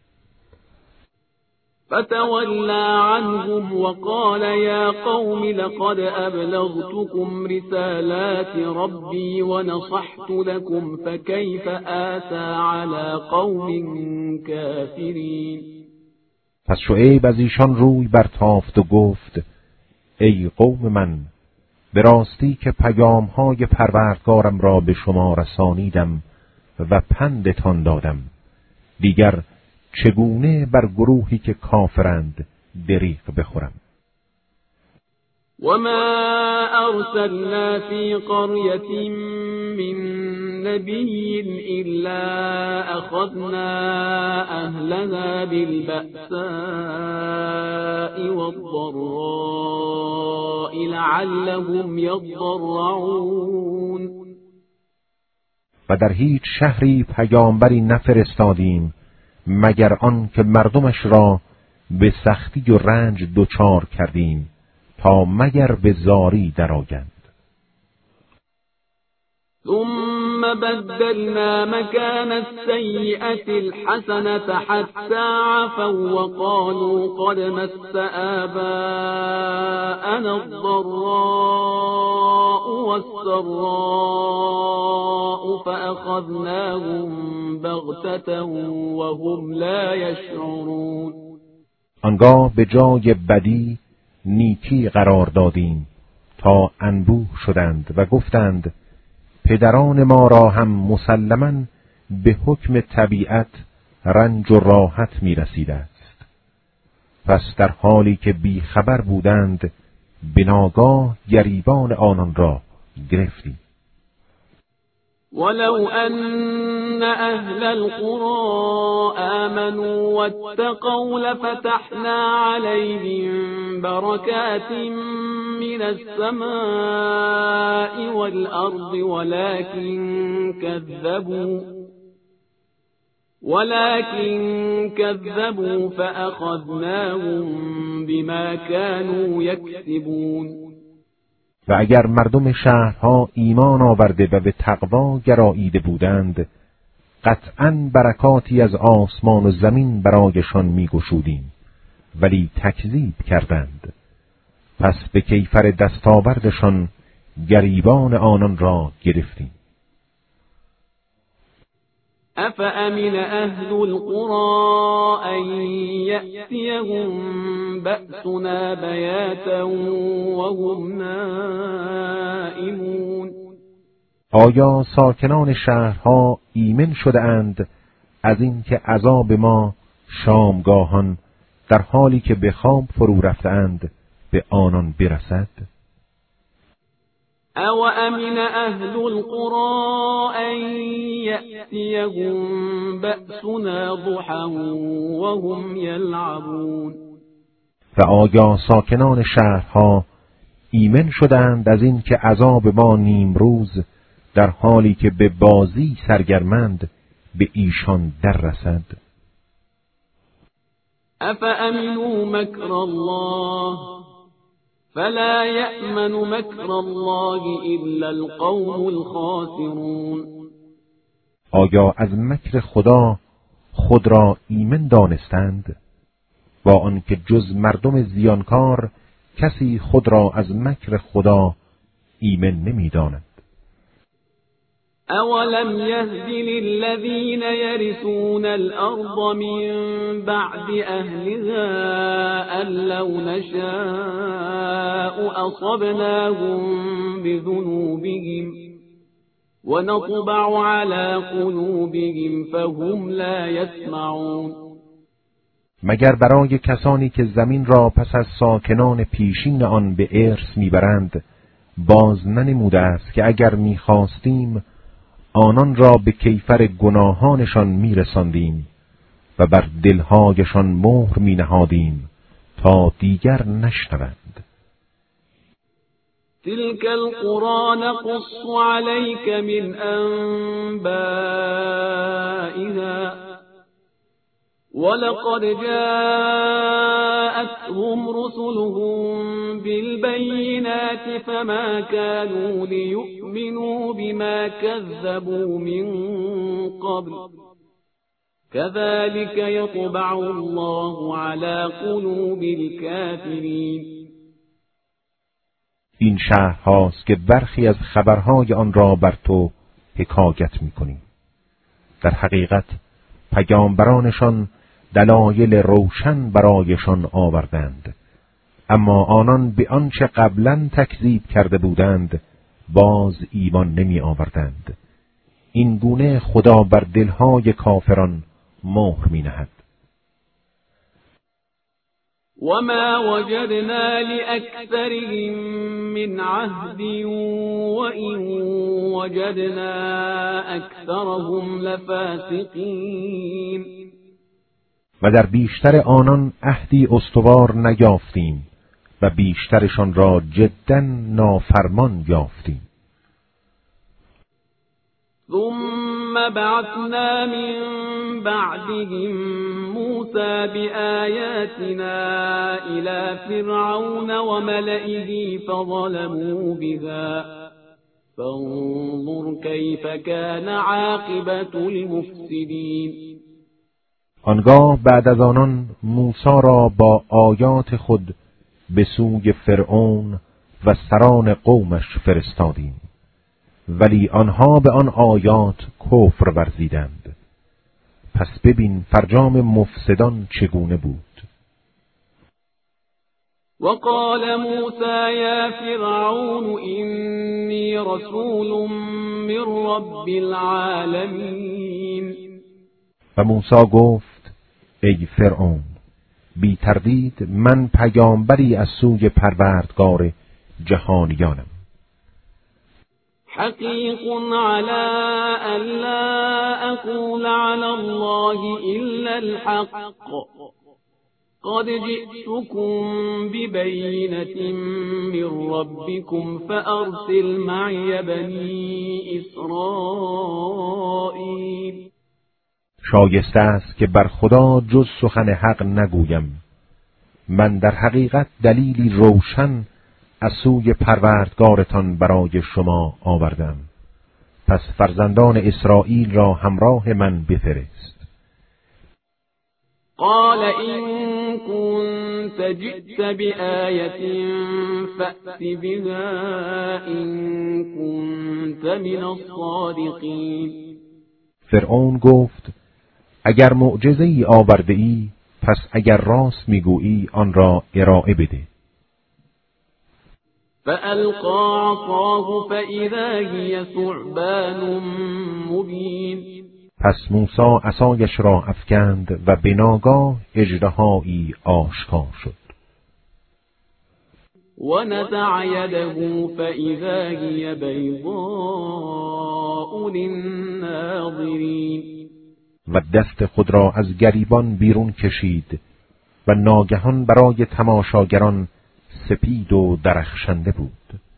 فتولى عنهم وقال يا قوم لقد أبلغتكم رسالات ربي ونصحت لكم فكيف آسى على قوم كافرين. پس شعیب از ایشان روی برتافت و گفت ای قوم من، به راستی که پیام‌های پروردگارم را به شما رسانیدم و پندتان دادم، دیگر چگونه بر گروهی که کافرند دریغ بخورم؟ وما أرسلنا في قرية من نبي إلا أخذنا أهلها بالبأساء والضراء لعلهم يضرعون. و در هیچ شهری پیامبری نفرستادیم مگر آن که مردمش را به سختی و رنج دچار کردیم تا مگر به زاری درآیند. ثم بدلنا مكان السيئة الحسنة حتى عفوا وقالوا قد مس آباءنا الضراء والسراء فأخذناهم بغتة وهم لا يشعرون. آنگاه به جای بدی نیکی قرار دادیم تا انبوه شدند و گفتند پدران ما را هم مسلماً به حکم طبیعت رنج و راحت می رسیده است. پس در حالی که بی خبر بودند به ناگاه گریبان آنان را گرفتیم. ولو أن أهل القرى آمنوا واتقوا لفتحنا عليهم بركات من السماء والأرض ولكن كذبوا ولكن كذبوا فأخذناهم بما كانوا يكسبون. و اگر مردم شهرها ایمان آورده و به تقوا گراییده بودند قطعاً برکاتی از آسمان و زمین برایشان می‌گشودیم، ولی تکذیب کردند. پس به کیفر دستاوردشان گریبان آنان را گرفتیم. أفأمن أهل القرى أن يأتيهم بأسنا بياتا وهم نائمون. آیا ساکنان شهرها ایمن شده اند از این که عذاب ما شامگاهان در حالی که به خواب فرو رفتند به آنان برسد؟ او امن اهل القرى ان یأتیهم بأسنا ضحا وهم یلعبون. و آیا ساکنان شهرها ایمن شدند از این که عذاب ما نیمروز در حالی که به بازی سرگرمند به ایشان در رسد؟ افامنوا مکر الله فلا یأمن مکر الله الا القوم الخاسرون. آیا از مکر خدا خود را ایمن دانستند؟ با آنکه جز مردم زیانکار کسی خود را از مکر خدا ایمن نمی‌داند. اولم یهد للذین یرثون الارض من بعد اهلها ان لو نشاء اصبناهم بذنوبهم ونطبع على قلوبهم فهم لا يسمعون. مگر برای کسانی که زمین را پس از ساکنان پیشین آن به ارث میبرند باز ننموده است که اگر میخواستیم آنان را به کیفر گناهانشان میرساندیم و بر دلهایشان مهر مینهادیم تا دیگر نشنوند. تلك القرى نقص عليك من أنبائها ولقد جاءتهم رسلهم بالبينات فما كانوا ليؤمنوا بما كذبوا من قبل كذلك يطبع الله على قلوب الكافرين. این شهر هاست که برخی از خبرهای آن را بر تو حکایت می‌کنیم. در حقیقت پیامبرانشان دلایل روشن برایشان آوردند، اما آنان به آنچه قبلا تکذیب کرده بودند باز ایمان نمی آوردند. این گونه خدا بر دلهای کافران مهر می نهد. وما وجدنا لأكثرهم من عهد وإن وجدنا أكثرهم لفاسقین. و در بیشتر آنان عهدی استوار نیافتیم و بیشترشان را جدا نافرمان یافتیم. ثم بعثنا من بعدهم موسى بآياتنا إلى فرعون وملئه فظلموا بها فانظر كيف كان عاقبة المفسدين. آنگاه بعد از آنان موسی را با آیات خود به سوی فرعون و سران قومش فرستادیم، ولی آنها به آن آیات کفر ورزیدند. پس ببین فرجام مفسدان چگونه بود. وقال موسى يا فرعون إني رسول من رب العالمين. و موسی گفت ای فرعون، بی تردید من پیامبری از سوی پروردگار جهانیانم. حقیق على ان لا اقول على الله الا الحق قد جئتكم ببينة من ربكم فأرسل معي بني اسرائیل. شایسته است که بر خدا جز سخن حق نگویم. من در حقیقت دلیلی روشن از سوی پروردگارتان برای شما آوردم. پس فرزندان اسرائیل را همراه من بفرست. قال إن كنت جئت بآية فأت بها إن كنت من الصادقين. فرعون گفت اگر معجزه ای آورده ای پس اگر راست میگویی آن را ارائه بده. فألقى عصاه فإذا هي ثعبان مبين. پس موسی عصایش را افکند و به ناگاه اژدهایی آشکار شد. ونزع يده فإذا هي بيضاء للناظرين. و دست خود را از گریبان بیرون کشید و ناگهان برای تماشاگران سپید و درخشنده بود.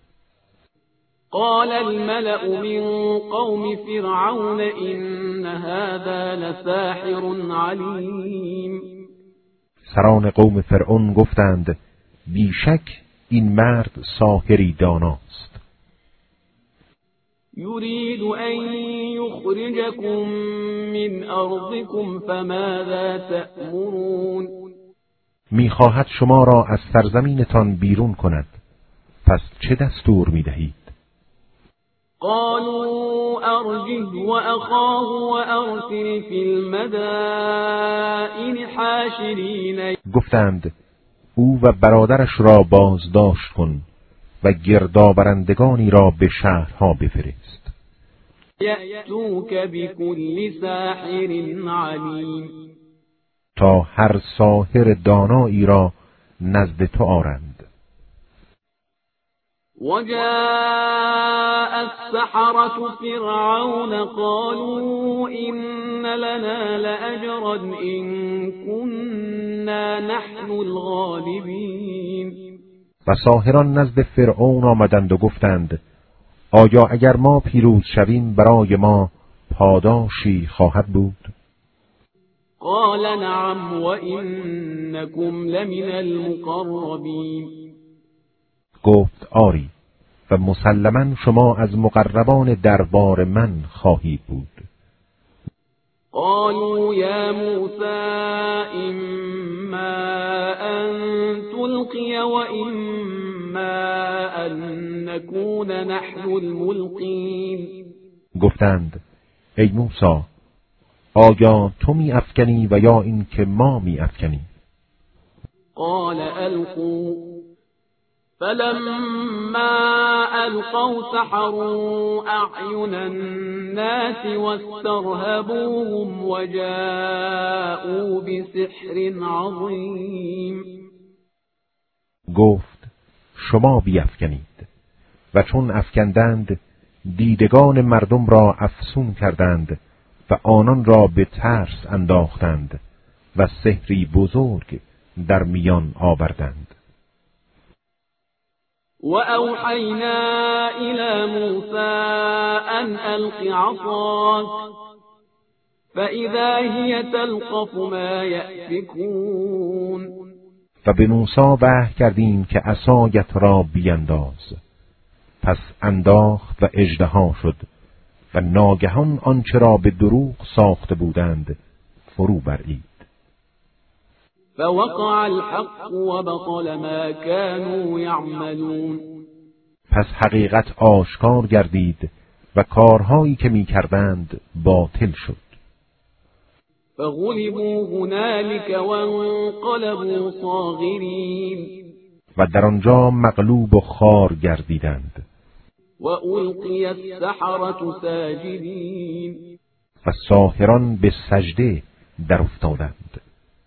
قال الملأ من قوم فرعون إن هذا لساحر علیم. سران قوم فرعون گفتند بیشک این مرد ساحری داناست. يريد أن يخرجكم من أرضكم فماذا تأمرون. میخواهد شما را از سرزمینتان بیرون کند، پس چه دستور میدهید؟ قالوا أرجه وأخاه وأرسل في المدائن حاشرين. گفتند او و برادرش را بازداشت کن و گردآورندگانی را به شهرها بفرست. یأتوک بكل ساحر علیم. تا هر ساحر دانایی را نزد تو آرند. وجاء السحرة فرعون قالوا إن لنا لأجرا إن كنا نحن الغالبين. و ساحران نزد فرعون آمدند و گفتند آیا اگر ما پیروز شویم برای ما پاداشی خواهد بود؟ قال نعم وإنكم لمن المقربين. گفت آری و مسلماً شما از مقربان دربار من خواهید بود. قالوا يا موسى إما أن تلقي وإما أن نكون نحن الملقين. گفتند ای موسی آیا تو می افکنی و یا این که ما می افکنیم؟ قال ألقوا فلما ألقوا سحروا أعين الناس واسترهبوهم وجاءوا بسحر عظيم. گفت شما بیفکنید. و چون افکندند دیدگان مردم را افسون کردند و آنان را به ترس انداختند و سحری بزرگ در میان آوردند. وأوحينا إلى موسى أن ألق عصاك فإذا هي تلقف ما يأفكون. و به موسی وحی کردیم که عصایت را بینداز. پس انداخت و اژدها شد و ناگهان آنچه را به دروغ ساخته بودند فرو برید. فوقع الحق وبطل ما كانوا يعملون. پس حقیقت آشکار گردید و کارهایی که می کردند باطل شد. فغلبوا هنالك وانقلبوا صاغرين. و در آنجا مغلوب و خوار گردیدند. و القی السحرة ساجدین. و ساحران به سجده در افتادند.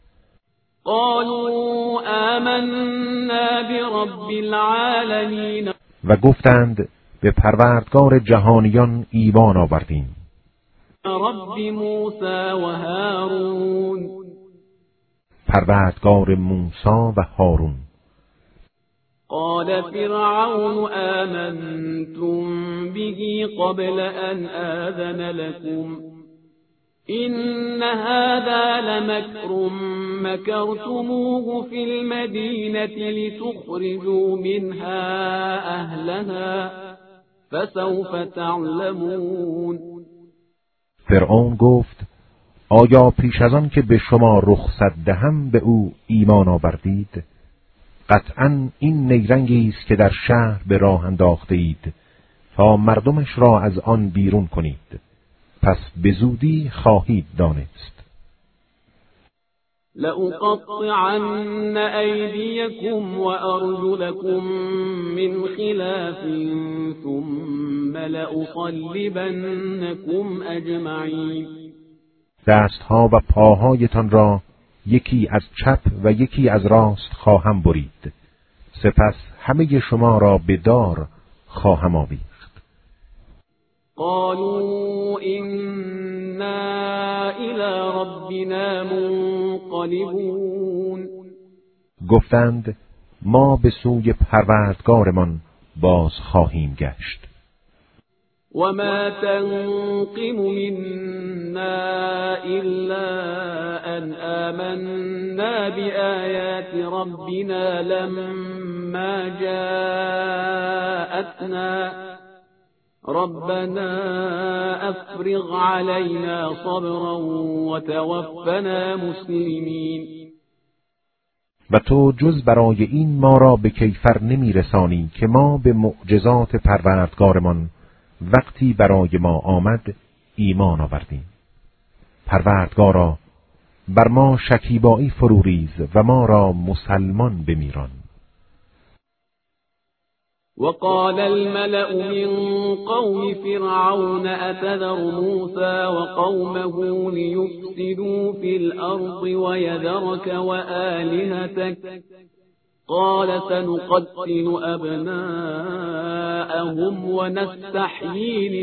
قالوا آمنا برب العالمین. و گفتند به پروردگار جهانیان ایمان آوردیم. رب موسی و هارون. پروردگار موسی و هارون. قال فرعون آمنتم به قبل ان آذن لكم إن هذا لمكر مكرتموه في المدينة لتخرجوا منها أهلها فسوف تعلمون. فرعون گفت آیا پیش از آن که به شما رخصت دهم به او ایمان آوردید؟ قطعاً این نیرنگی است که در شهر به راه انداخته اید تا مردمش را از آن بیرون کنید. پس به زودی خواهید دانست. لأقطعن أيديكم وأرجلكم من خلاف ثم لأصلبنكم أجمعين. دستها و پاهایتان را یکی از چپ و یکی از راست خواهم برید. سپس همه شما را به دار خواهم آویخت. قالوا إنا إلى ربنا منقلبون. گفتند ما به سوی پروردگارمان باز خواهیم گشت. وما تنقم منا إلا أن آمنا بآيات ربنا لما جاءتنا ربنا افرغ علينا صبرا وتوفنا مسلمین. و تو جز برای این ما را به کیفر نمی رسانی که ما به معجزات پروردگارمان وقتی برای ما آمد ایمان آوردیم. پروردگارا بر ما شکیبایی فرو ریز و ما را مسلمان بمیران. وقال الملأ من قوم فرعون أتذر موسى وقومه ليفسدوا في الأرض ويذرك وآلهتك قال سنقتل أبناءهم ونستحيي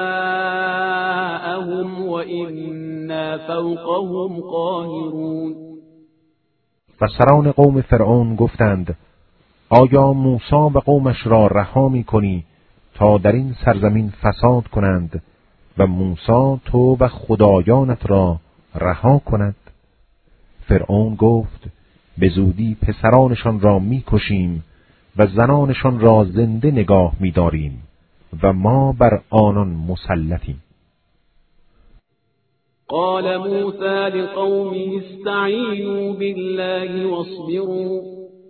نساءهم وإنا فوقهم قاهرون. و سران قوم فرعون گفتند آیا موسی و قومش را رها می کنی تا در این سرزمین فساد کنند و موسی تو و خدایانت را رها کند؟ فرعون گفت به زودی پسرانشان را می کشیم و زنانشان را زنده نگاه می داریم و ما بر آنان مسلطیم. قال موسى لقومه استعینوا بالله واصبروا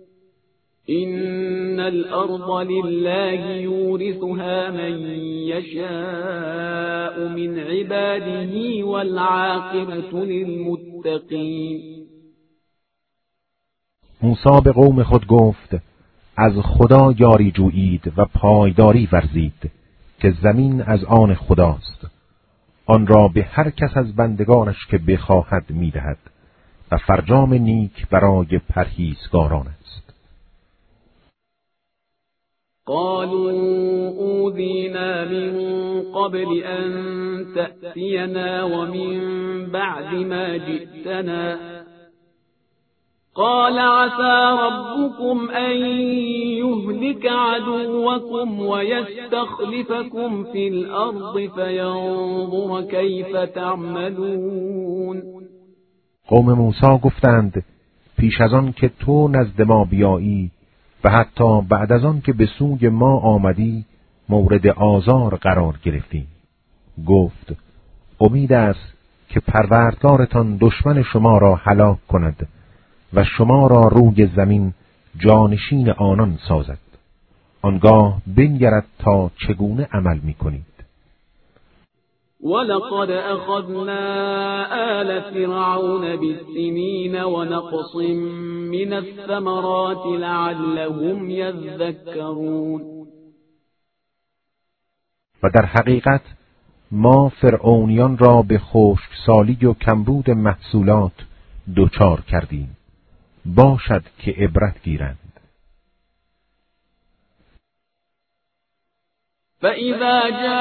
إن الأرض لله يورثها من يشاء من عباده والعاقبة للمتقين. موسی به قوم خود گفت از خدا یاری جویید و پایداری ورزید که زمین از آن خداست. آن را به هر کس از بندگانش که بخواهد میدهد و فرجام نیک برای پرهیزگاران است. قالوا اوذینا من قبل ان تأتینا ومن بعد ما جئتنا قال عسى ربكم ان يهلك عدوكم ويستخلفكم في الارض فينظر كيف تعملون. قوم موسی گفتند پیش از آن که تو نزد ما بیایی و حتی بعد از آن که به سوی ما آمدی مورد آزار قرار گرفتیم. گفت امید است که پروردگارتان دشمن شما را هلاک کند و شما را روی زمین جانشین آنان سازد. آنگاه بنگرد تا چگونه عمل می کنید. ولقد اخذنا آل فرعون بالسنین ونقص من الثمرات لعلهم یذکرون. و در حقیقت ما فرعونیان را به خشکسالی و کمبود محصولات دوچار کردیم، باشد که عبرت گیرند. فإذا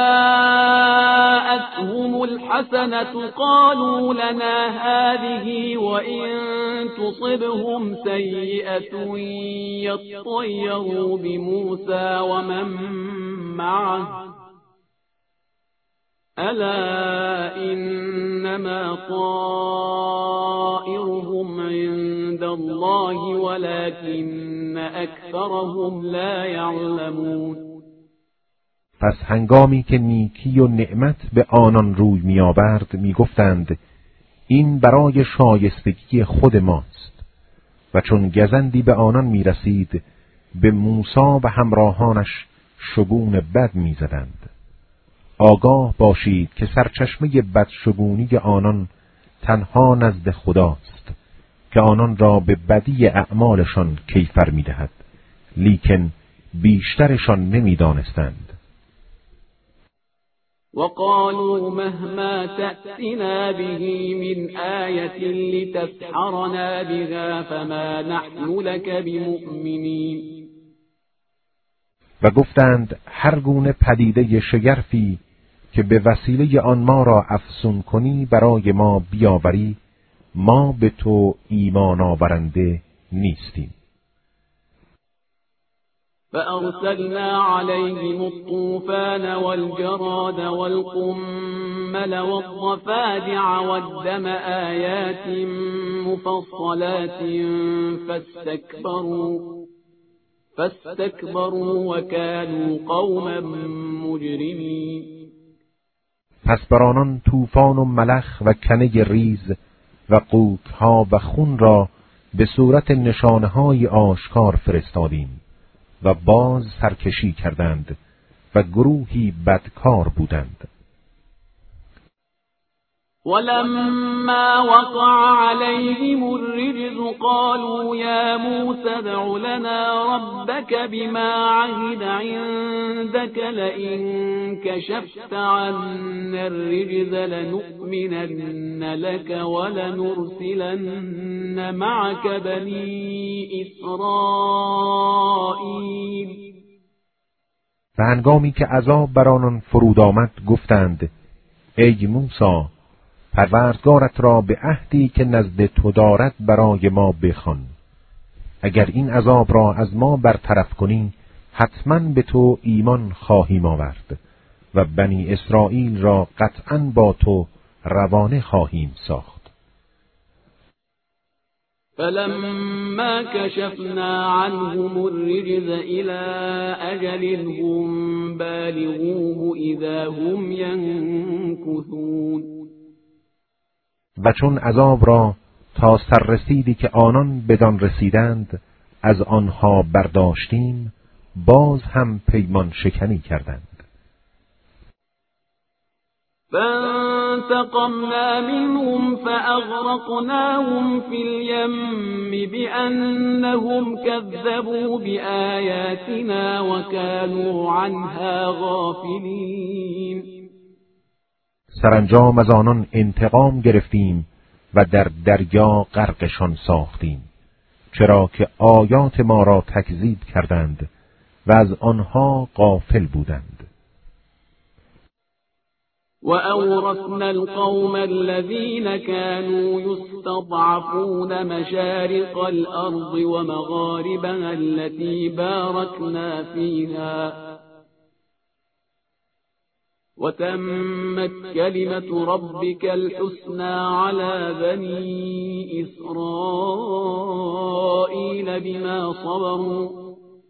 جاءتهم الحسنة قالوا لنا هذه وإن تصبهم سيئة يطيروا بموسى ومن معه ألا إنما طائرهم عند الله ولكن أكثرهم لا يعلمون. پس هنگامی که نیکی و نعمت به آنان روی می‌آورد می‌گفتند این برای شایستگی خود ماست، و چون گزندی به آنان می‌رسید به موسی و همراهانش شگون بد می‌زدند. آگاه باشید که سرچشمه بدشگونی آنان تنها نزد خداست که آنان را به بدی اعمالشان کیفر می‌دهد، لیکن بیشترشان نمی‌دانستند. وقالوا مهما تأتنا به من آية لتسحرنا بها فما نحن لك بمؤمنين. و گفتند هر گونه پدیده شگرفی که به وسیله آن ما را افسون کنی برای ما بیاوری، ما به تو ایمان آورنده نیستیم. فأرسلنا عليهم الطوفان والجراد والقمل والضفادع والدم آيات مفصلات فاستكبروا فاستكبروا وكانوا قوما مجرمين. پس بر آنان طوفان و ملخ و کنه ریز و قوطها و خون را به صورت نشانه‌های آشکار فرستادیم و باز سرکشی کردند و گروهی بدکار بودند. ولما وقع عليهم الرجز قالوا يا موسى ادع لنا ربك بما عهد عندك لئن كشفت عنا الرجز لنؤمنن لك ولنرسلن معك بني اسرائیل. و هنگامی که عذاب بر آنان فرود آمد گفتند ای موسی پروردگارت را به عهدی که نزد تو دارد برای ما بخوان. اگر این عذاب را از ما برطرف کنی حتما به تو ایمان خواهیم آورد و بنی اسرائیل را قطعا با تو روانه خواهیم ساخت. فلما كشفنا عنهم الرجز إلى أجل هم بالغوه إذا هم ينكثون. و چون عذاب را تا سر رسیدی که آنان بدان رسیدند از آنها برداشتیم، باز هم پیمان شکنی کردند. فانتقمنا منهم فأغرقناهم في اليم بأنهم كذبوا بآياتنا وكانوا عنها غافلين. سرانجام از آنان انتقام گرفتیم و در دریا غرقشان ساختیم، چرا که آیات ما را تکذیب کردند و از آنها غافل بودند. وأورثنا القوم الذين كانوا يستضعفون مشارق الأرض ومغاربها التي باركنا فيها وتمت كلمة ربك الحسنى على بني إسرائيل بما صبروا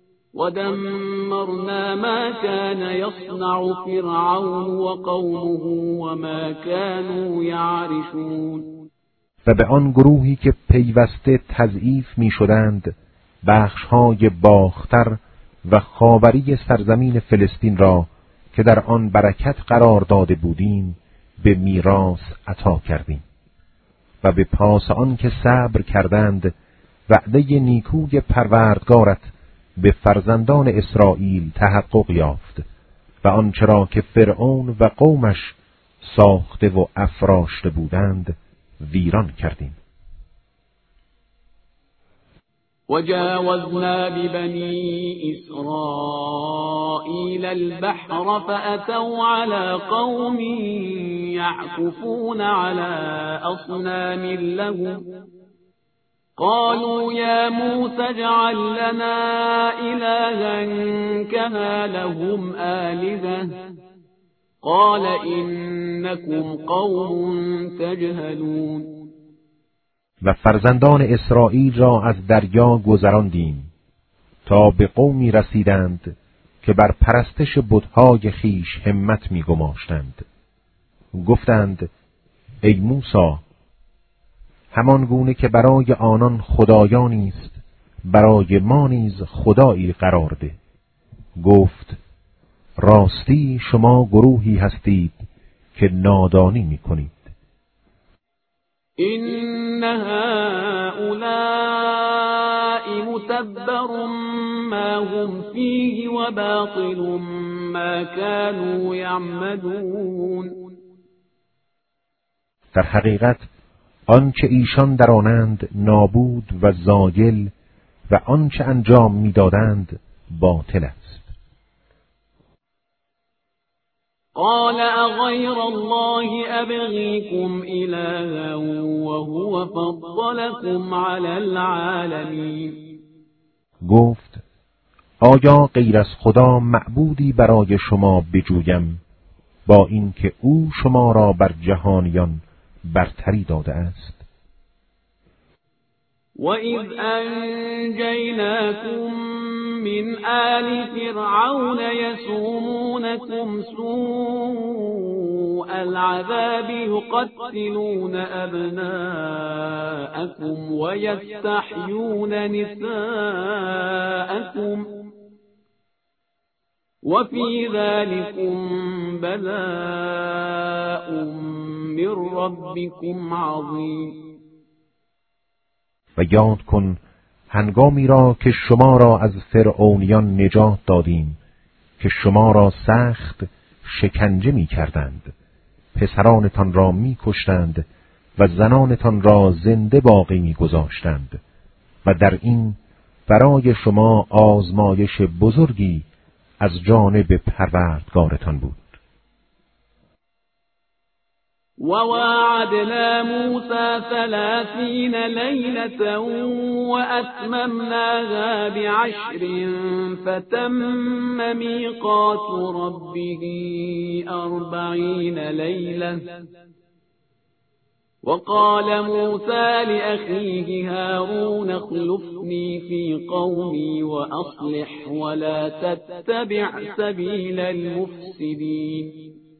ودمرنا ما كان يصنع فرعون وقومه وما كانوا يعرشون. و به آن گروهی که پیوسته تضعیف می شدند بخشهای باختر و خاوری سرزمین فلسطین را که در آن برکت قرار داده بودیم به میراث عطا کردیم و به پاس آن که صبر کردند وعده نیکوی پروردگارت به فرزندان اسرائیل تحقق یافت و آنچه را که فرعون و قومش ساخته و افراشته بودند ویران کردیم. وجاوزنا ببني إسرائيل البحر فأتوا على قوم يعكفون على أصنام لهم قالوا يا موسى اجعل لنا إلها كما لهم آلهة قال إنكم قوم تجهلون. و فرزندان اسرائیل را از دریا گذراندیم تا به قومی رسیدند که بر پرستش بت‌های خیش همت می‌گماشتند. گفتند ای موسی همان گونه که برای آنان خدایانی است برای ما نیز خدایی قرار ده. گفت راستی شما گروهی هستید که نادانی می‌کنید. إن هؤلاء متبر ما هم فيه وباطل ما كانوا يعملون. در حقیقت آنچه ایشان در آنند نابود و زایل و آنچه انجام میدادند باطل است. قال أغير الله أبغيكم إلها وهو فضلكم على العالمين. گفت آیا غیر از خدا معبودی برای شما بجویم با اینکه او شما را بر جهانیان برتری داده است. وَإِذْ أَنْجَيْنَاكُمْ مِنْ آلِ فِرْعَوْنَ يَسُومُونَكُمْ سُوءَ الْعَذَابِ يُقَتِّلُونَ أَبْنَاءَكُمْ وَيَسْتَحْيُونَ نِسَاءَكُمْ وَفِي ذَلِكُمْ بَلَاءٌ مِّن رَّبِّكُمْ عَظِيمٌ. و یاد کن هنگامی را که شما را از فرعونیان نجات دادیم که شما را سخت شکنجه می کردند، پسرانتان را می کشتند و زنانتان را زنده باقی می گذاشتند و در این برای شما آزمایش بزرگی از جانب پروردگارتان بود. وواعدنا موسى ثلاثين ليلة وأتممناها بعشر فتم ميقات ربه أربعين ليلة وقال موسى لأخيه هارون اخلفني في قومي وأصلح ولا تتبع سبيل المفسدين.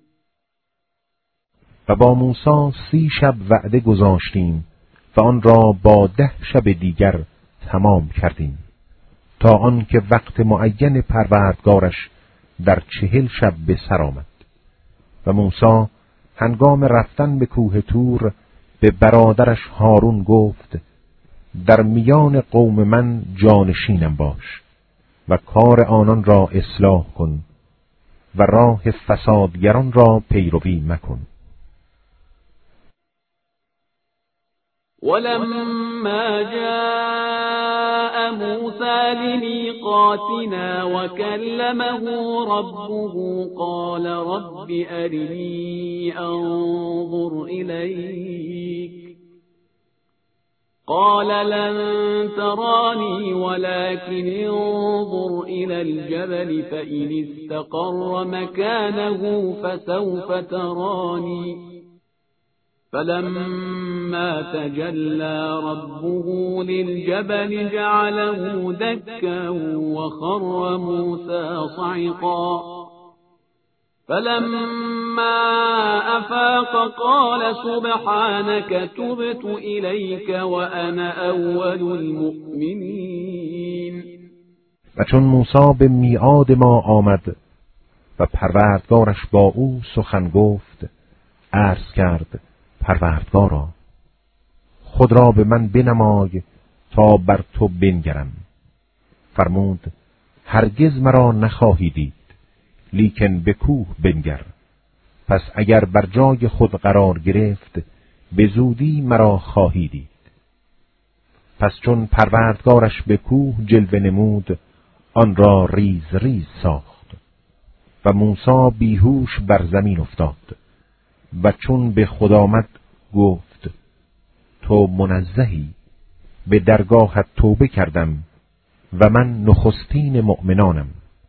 و با موسی سی شب وعده گذاشتیم و آن را با ده شب دیگر تمام کردیم تا آنکه وقت معین پروردگارش در چهل شب به سر آمد. و موسی هنگام رفتن به کوه طور به برادرش هارون گفت در میان قوم من جانشینم باش و کار آنان را اصلاح کن و راه فسادگران را پیروی مکن. ولما جاء موسى لميقاتنا وكلمه ربه قال رب أرني أنظر إليك قال لن تراني ولكن انظر إلى الجبل فإن استقر مكانه فسوف تراني فلما تجلى ربه للجبل جعله دكا وخر موسى صعقا فلما أفاق قال سبحانك تبت إليك وأنا أول المؤمنين. و چون موسی به میعاد ما آمد و پروردگارش با او سخن گفت، عرض کرد پروردگارا خود را به من بنمای تا بر تو بنگرم. فرمود هرگز مرا نخواهی دید، لیکن به کوه بنگر. پس اگر بر جای خود قرار گرفت به زودی مرا خواهی دید. پس چون پروردگارش به کوه جلوه نمود، آن را ریز ریز ساخت و موسی بیهوش بر زمین افتاد و چون به خود آمد گفت تو منزهی، به درگاهت توبه کردم و من نخستین مؤمنانم.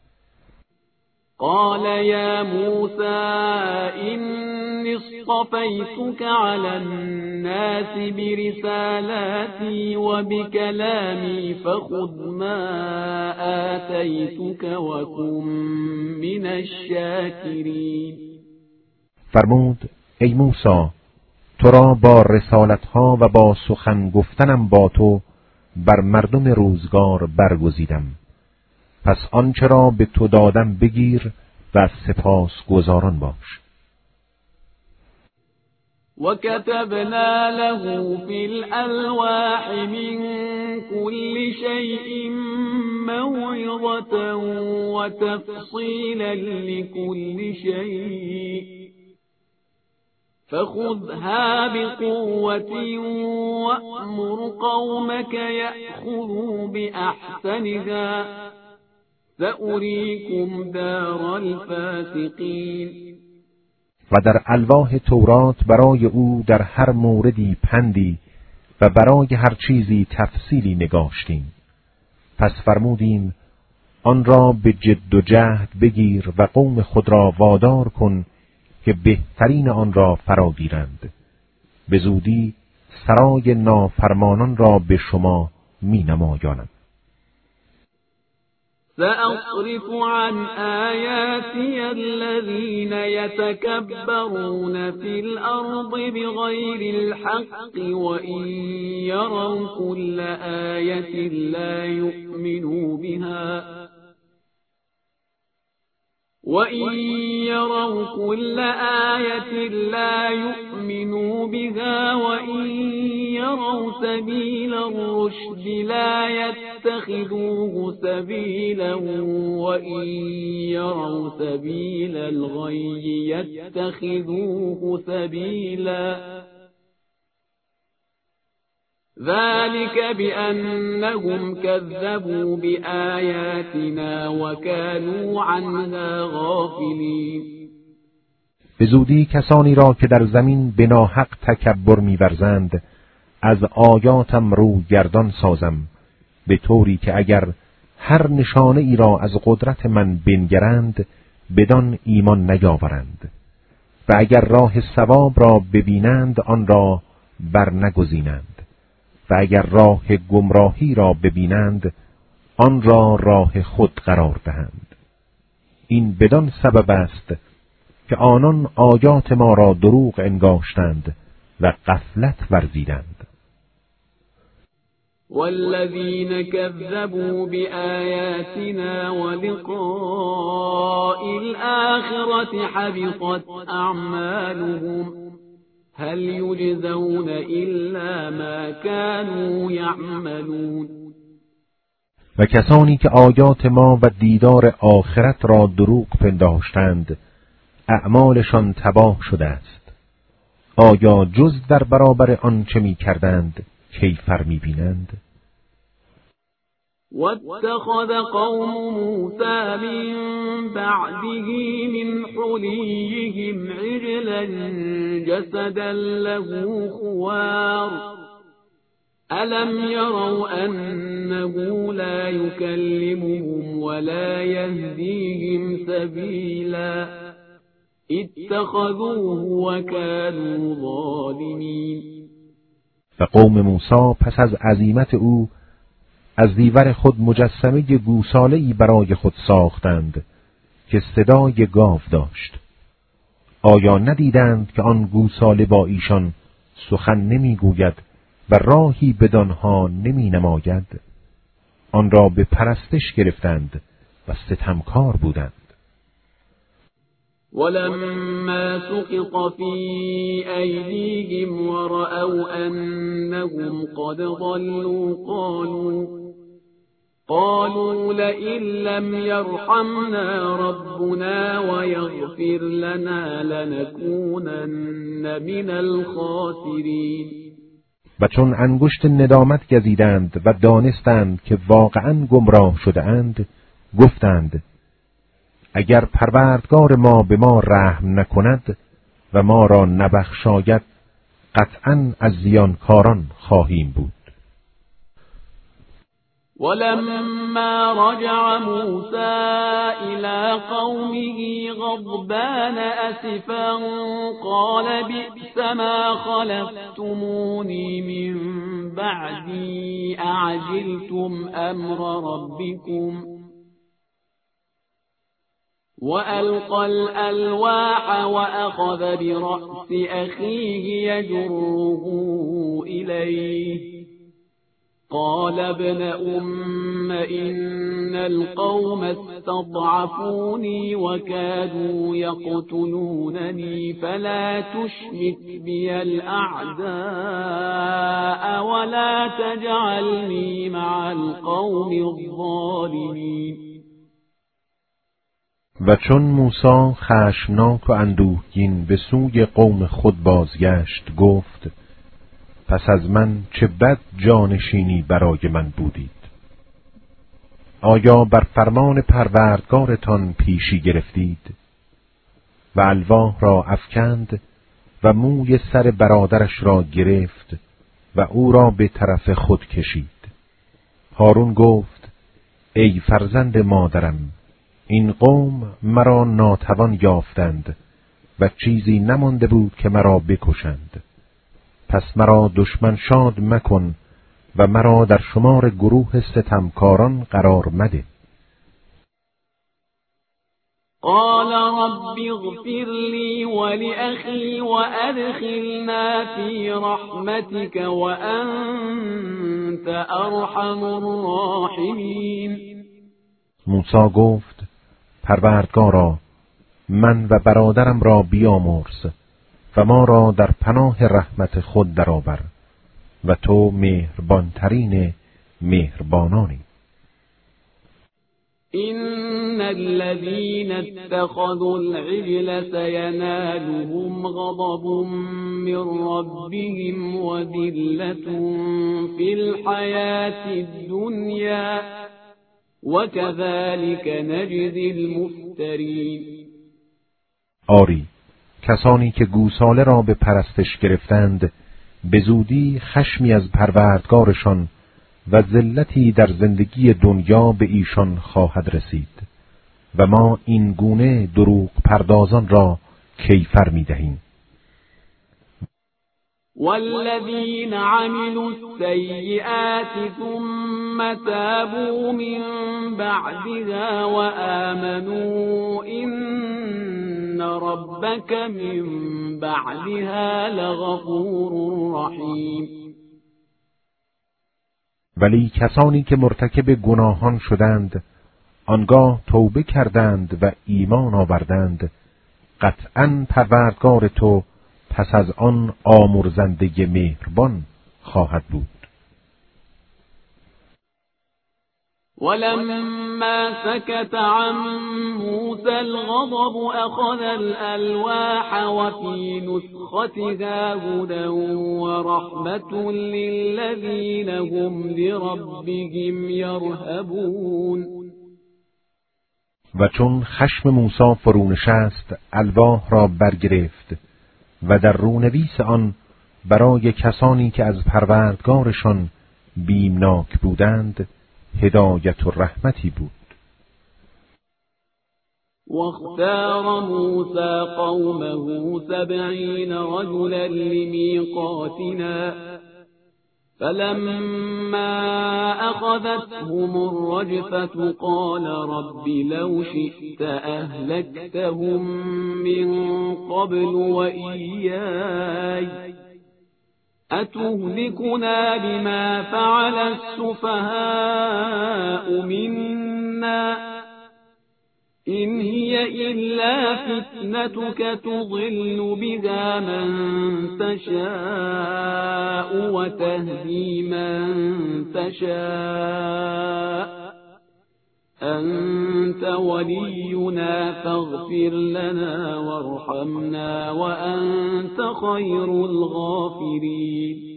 قال يا موسى إني اصطفيتك على الناس برسالاتي وبكلامي فخذ ما آتيتك وكن من الشاكرين. فرمود ای موسی تو را با رسالتها و با سخن گفتنم با تو بر مردم روزگار برگزیدم، پس آنچه را به تو دادم بگیر و سپاس گزاران باش. وكتبنا له في الألواح من كل شيء موعظة وتفصيلا لكل شيء فخذها بقوة وأمر قومك يأخذوا بأحسنها سأريكم دار الفاسقين. و در الواح تورات برای او در هر موردی پندی و برای هر چیزی تفصیلی نگاشتیم. پس فرمودیم آن را به جد و جهد بگیر و قوم خود را وادار کن که بهترین آن را فرا گیرند. به زودی سرای نافرمانان را به شما می نمایانم. سأصرف عن آياتي الذين يتكبرون في الأرض بغير الحق وإن يروا كل آية لا يؤمنوا بها وَإِنْ يَرَوْا كُلَّ آيَةٍ لَا يُؤْمِنُوا بِهَا وَإِنْ يَرَوْا سَبِيلَ الرُّشْدِ لَا يَتَّخِذُوهُ سَبِيلًا وَإِنْ يَرَوْا سَبِيلَ الْغَيِّ يَتَّخِذُوهُ سَبِيلًا ذلك بأنهم كذبوا بآياتنا وكانوا عنها غافلين. به زودی کسانی را که در زمین به ناحق تکبر می‌ورزند از آیاتم رو گردان سازم، به طوری که اگر هر نشانه ای را از قدرت من بنگرند بدان ایمان نیاورند و اگر راه ثواب را ببینند آن را بر نگزینند و اگر راه گمراهی را ببینند آن را راه خود قرار دهند. این بدان سبب است که آنان آیات ما را دروغ انگاشتند و غفلت ورزیدند. والذین كذبوا بآیاتنا ولقاء الآخرة حبطت اعمالهم هل یجزون الا ما كانوا یعملون. و کسانی که آیات ما و دیدار آخرت را دروغ پنداشتند اعمالشان تباه شده است. آیا جز در برابر آنچه می کردند کیفر می بینند؟ واتخذ قوم موسى من بعده من حليهم عجلا جسدا له خوار ألم يروا أنه لا يكلمهم ولا يهديهم سبيلا اتخذوه وكانوا ظالمین. و قوم موسی پس از عزیمت او از دیور خود مجسمه گوساله‌ای برای خود ساختند که صدای گاو داشت. آیا ندیدند که آن گوساله با ایشان سخن نمیگوید و راهی بدانها نمی نماید؟ آن را به پرستش گرفتند و ستمکار بودند. ولما سقط في أيديهم ورأوا أنهم قد ضلوا قالوا قالوا لئن لم يرحمنا ربنا ويغفر لنا لنكونن من الخاسرين. و چون انگشت ندامت گزیدند و دانستند که واقعا گمراه شده اند، گفتند اگر پروردگار ما به ما رحم نکند و ما را نبخشاید قطعاً از زیانکاران خواهیم بود. ولما رجع موسى إلى قومه غضبان أسفا قال بئس ما خلفتموني من بعدي أعجلتم أمر ربكم وألقى الألواح وأخذ برأس أخيه يجره إليه قال ابن أم إن القوم استضعفوني وكادوا يقتلونني فلا تشمت بي الأعداء ولا تجعلني مع القوم الظالمين. و چون موسی خشمناک و اندوهگین به سوی قوم خود بازگشت، گفت پس از من چه بد جانشینی برای من بودید. آیا بر فرمان پروردگارتان پیشی گرفتید و الواح را افکند و موی سر برادرش را گرفت و او را به طرف خود کشید. هارون گفت ای فرزند مادرم، این قوم مرا ناتوان یافتند و چیزی نمانده بود که مرا بکشند. پس مرا دشمن شاد مکن و مرا در شمار گروه ستمکاران قرار مده. قال رب اغفر لي ولأخي وأدخلنا في رحمتك وأنت أرحم الراحمين. موسی گفت پروردگارا، من و برادرم را بیامرز و ما را در پناه رحمت خود درآور و تو مهربانترین مهربانانی. إن الذين اتخذوا العجل سينالهم غضب من ربهم وذلة في الحياة الدنيا وكذلك نجزي المفترين. آری، کسانی که گوساله را به پرستش گرفتند به زودی خشمی از پروردگارشان و ذلتی در زندگی دنیا به ایشان خواهد رسید و ما این گونه دروغ پردازان را کیفر می دهیم. والذین عملوا السیئات ثم تابوا من بعدها وآمنوا إن ربك من بعدها لغفور رحیم. ولی کسانی که مرتکب گناهان شدند آنگاه توبه کردند و ایمان آوردند، قطعاً پروردگار تو پس از آن آمرزنده مهربان خواهد بود. ولما سكت عن موسى الغضب أخذ الألواح وفي نسختها هدى ورحمة للذين هم لربهم يرهبون. و چون خشم موسی فرو نشست الواح را برگرفت و در رونویس آن برای کسانی که از پروردگارشان بیمناک بودند هدایت و رحمتی بود. واختار موسى قومه سبعين رجلا لميقاتنا فلما أخذتهم الرجفة قال رب لو شئت أهلكتهم من قبل وإياي أتهلكنا بما فعل السفهاء منا إن هي إلا فتنتك تضل بها من تشاء وتهدي من تشاء أنت ولينا فاغفر لنا وارحمنا وأنت خير الغافرين.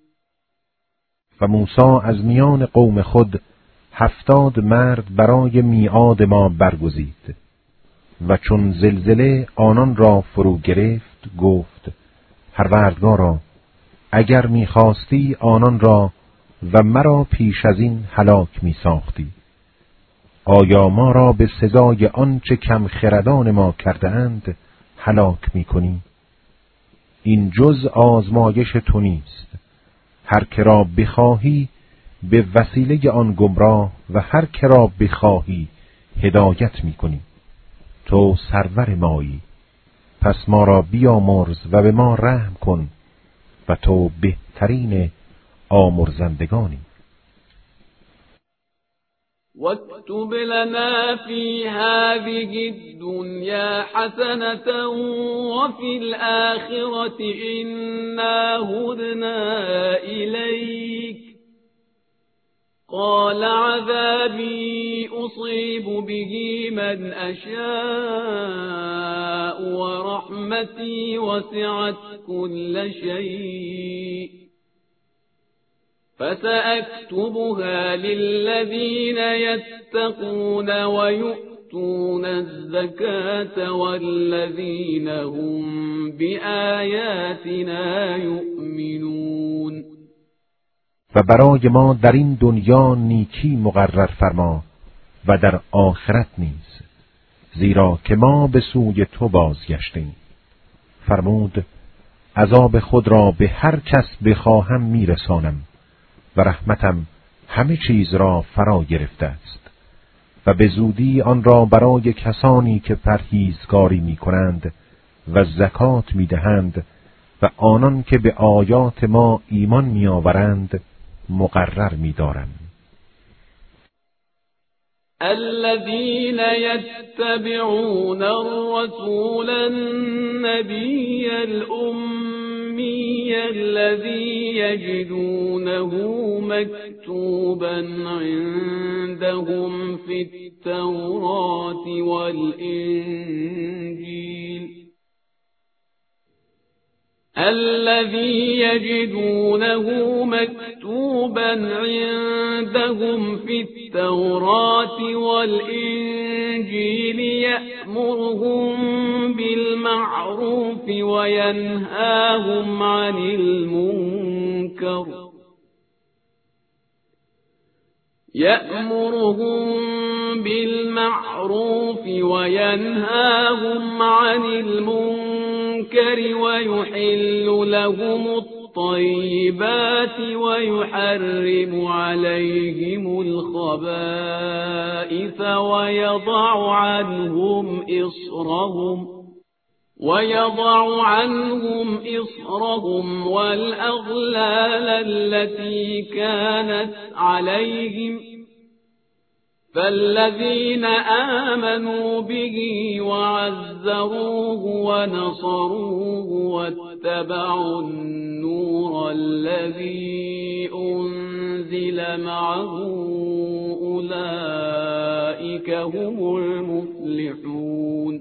و موسی از میان قوم خود هفتاد مرد برای میعاد ما برگزید و چون زلزله آنان را فرو گرفت گفت پروردگارا اگر میخواستی آنان را و مرا پیش از این هلاک میساختی، آیا ما را به سزای آنچه کم خردان ما کرده اند هلاک میکنی؟ این جز آزمایش تو نیست. هر که را بخواهی به وسیله آن گمراه و هر که را بخواهی هدایت میکنی. تو سرور مایی، پس ما را بیامرز و به ما رحم کن و تو بهترین آمرزندگانی. واكتب لنا في هذه الدنيا حسنة وفي الآخرة إنا هدنا إليك قال عذابي أصيب به من أشاء ورحمتي وسعت كل شيء فسأكتبها للذين يتقون ويؤتون الزكاة والذين هم بآياتنا يؤمنون. و برای ما در این دنیا نیکی مقرر فرما و در آخرت نیز، زیرا که ما به سوی تو بازگشتیم. فرمود عذاب خود را به هر کس بخواهم میرسانم و رحمتم همه چیز را فرا گرفته است و به زودی آن را برای کسانی که پرهیزکاری می کنند و زکات می دهند و آنان که به آیات ما ایمان می آورند مقرر می دارم. الذين يتبعون الرسول النبي الأمي الذي يجدونه مكتوبا عندهم في التوراة والإنجيل الذي يجدونه مكتوبا عندهم في التوراة والإنجيل يأمرهم بالمعروف وينهاهم عن المنكر يأمرهم بالمعروف وينهاهم عن المنكر ويحل لهم الطيبات ويحرم عليهم الخبائث ويضع عنهم إصرهم ويضع عنهم إصرهم والأغلال التي كانت عليهم فالذين آمنوا به وعزروه ونصروه واتبعوا النور الذي أنزل معه اولئک هم المفلحون.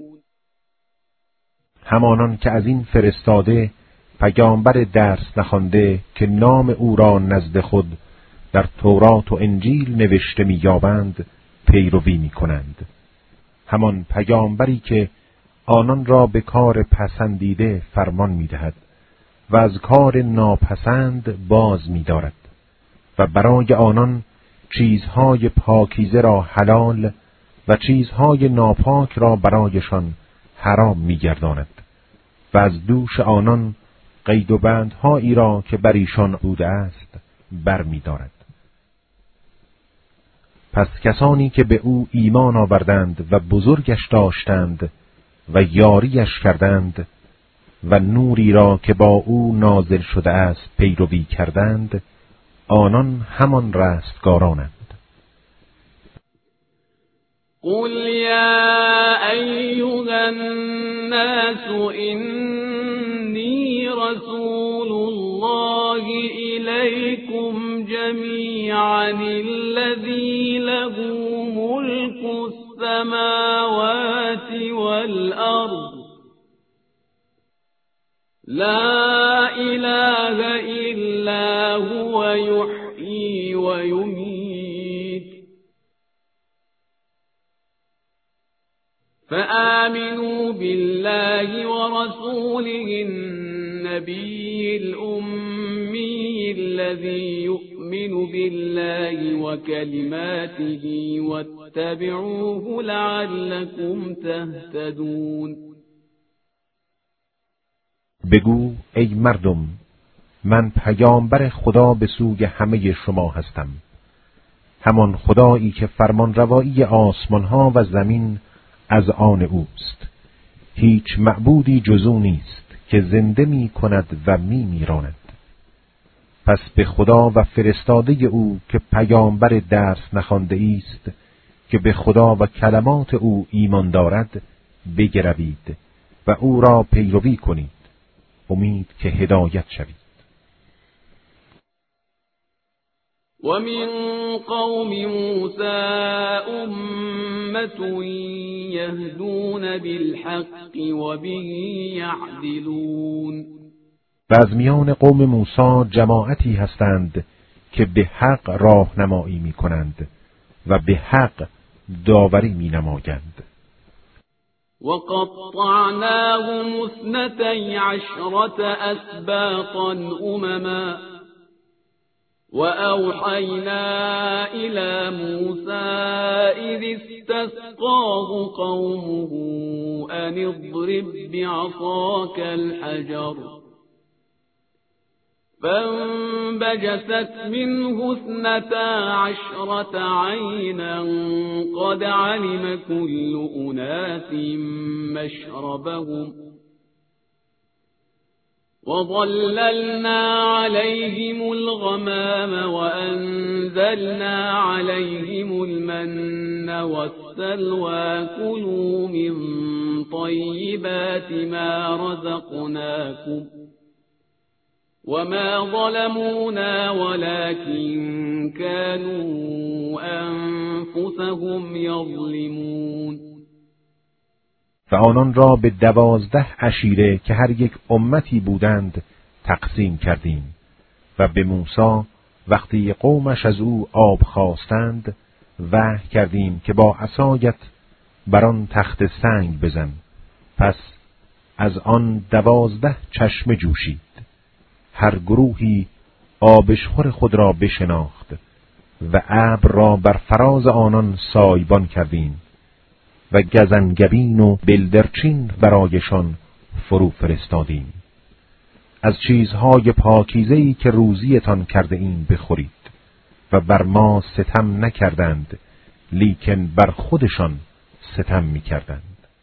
همانان که از این فرستاده پیامبر درس نخوانده که نام او را نزد خود در تورات و انجیل نوشته می‌یابند پیروی می‌کنند، همان پیامبری که آنان را به کار پسندیده فرمان می‌دهد و از کار ناپسند باز می‌دارد و برای آنان چیزهای پاکیزه را حلال و چیزهای ناپاک را برایشان حرام می‌گرداند و از دوش آنان قید و بندهایی را که بر ایشان بوده است بر می‌دارد. پس کسانی که به او ایمان آوردند و بزرگش داشتند و یاریش کردند و نوری را که با او نازل شده است پیروی کردند، آنان همان رستگارانند. قل یا ایها الناس انی رسول الله الیکم جمیعا الذی له ملک السماوات والارض لا اله الا هو یحیی و یمیت فآمنوا بالله ورسوله النبي الأمي الذي يؤمن بالله وكلماته واتبعوه لعلكم تهتدون. بگو ای مردم، من پیامبر خدا به سوی همه شما هستم، همان خدایی که فرمانروایی آسمانها و زمین از آن اوست، هیچ معبودی جز او نیست که زنده می کند و می میراند. پس به خدا و فرستاده او که پیامبر درس نخوانده است که به خدا و کلمات او ایمان دارد بگروید و او را پیروی کنید، امید که هدایت شوید. ومن قوم موسى أمة يهدون بالحق وبه يعدلون. و از میان قوم موسی جماعتی هستند که به حق راهنمایی می کنند و به حق داوری می نمایند. وقطعناهم اثنتي عشرة أسباطا أمما وأوحينا إلى موسى إذ استسقاه قومه أن اضرب بعصاك الحجر فانبجست منه اثنتا عشرة عينا قد علم كل أناس مشربهم وظللنا عليهم الغمام وأنزلنا عليهم المن والسلوى كلوا من طيبات ما رزقناكم وما ظلمونا ولكن كانوا أنفسهم يظلمون. و آنان را به دوازده عشیره که هر یک امتی بودند تقسیم کردیم و به موسی وقتی قومش از او آب خواستند وحی کردیم که با عصایت بر آن تخت سنگ بزن، پس از آن دوازده چشمه جوشید، هر گروهی آبشخور خود را بشناخت و ابر را بر فراز آنان سایبان کردیم و گزنگبین و بلدرچین برایشان فرو فرستادیم. از چیزهای پاکیزه‌ای که روزیتان کرده ایم بخورید و بر ما ستم نکردند، لیکن بر خودشان ستم می‌کردند.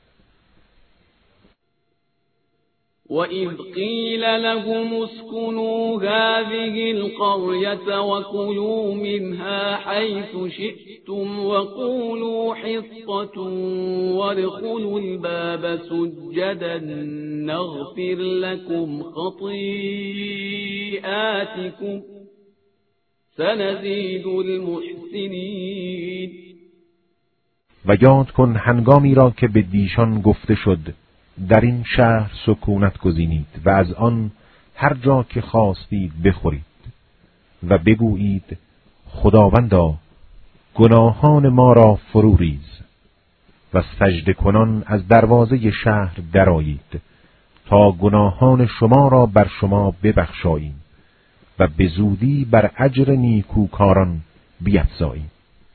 وَإِذْ قِيلَ لَهُمُ اسْكُنُوا هَٰذِهِ الْقَرْيَةَ وَكُلُوا مِنْهَا حَيْثُ شِئْتُمْ وَقُولُوا حِطَّةٌ وَادْخُلُوا الْبَابَ سُجَّدًا نَّغْفِرْ لَكُمْ خَطِيئَاتِكُمْ سنزید المحسنین. و یاد کن هنگامی را که به دیشان گفته شد در این شهر سکونت گزینید و از آن هر جا که خواستید بخورید و بگویید خداوندا گناهان ما را فرو ریز و سجده کنان از دروازه شهر درآیید تا گناهان شما را بر شما ببخشاییم و به زودی بر اجر نیکوکاران بیفزاییم.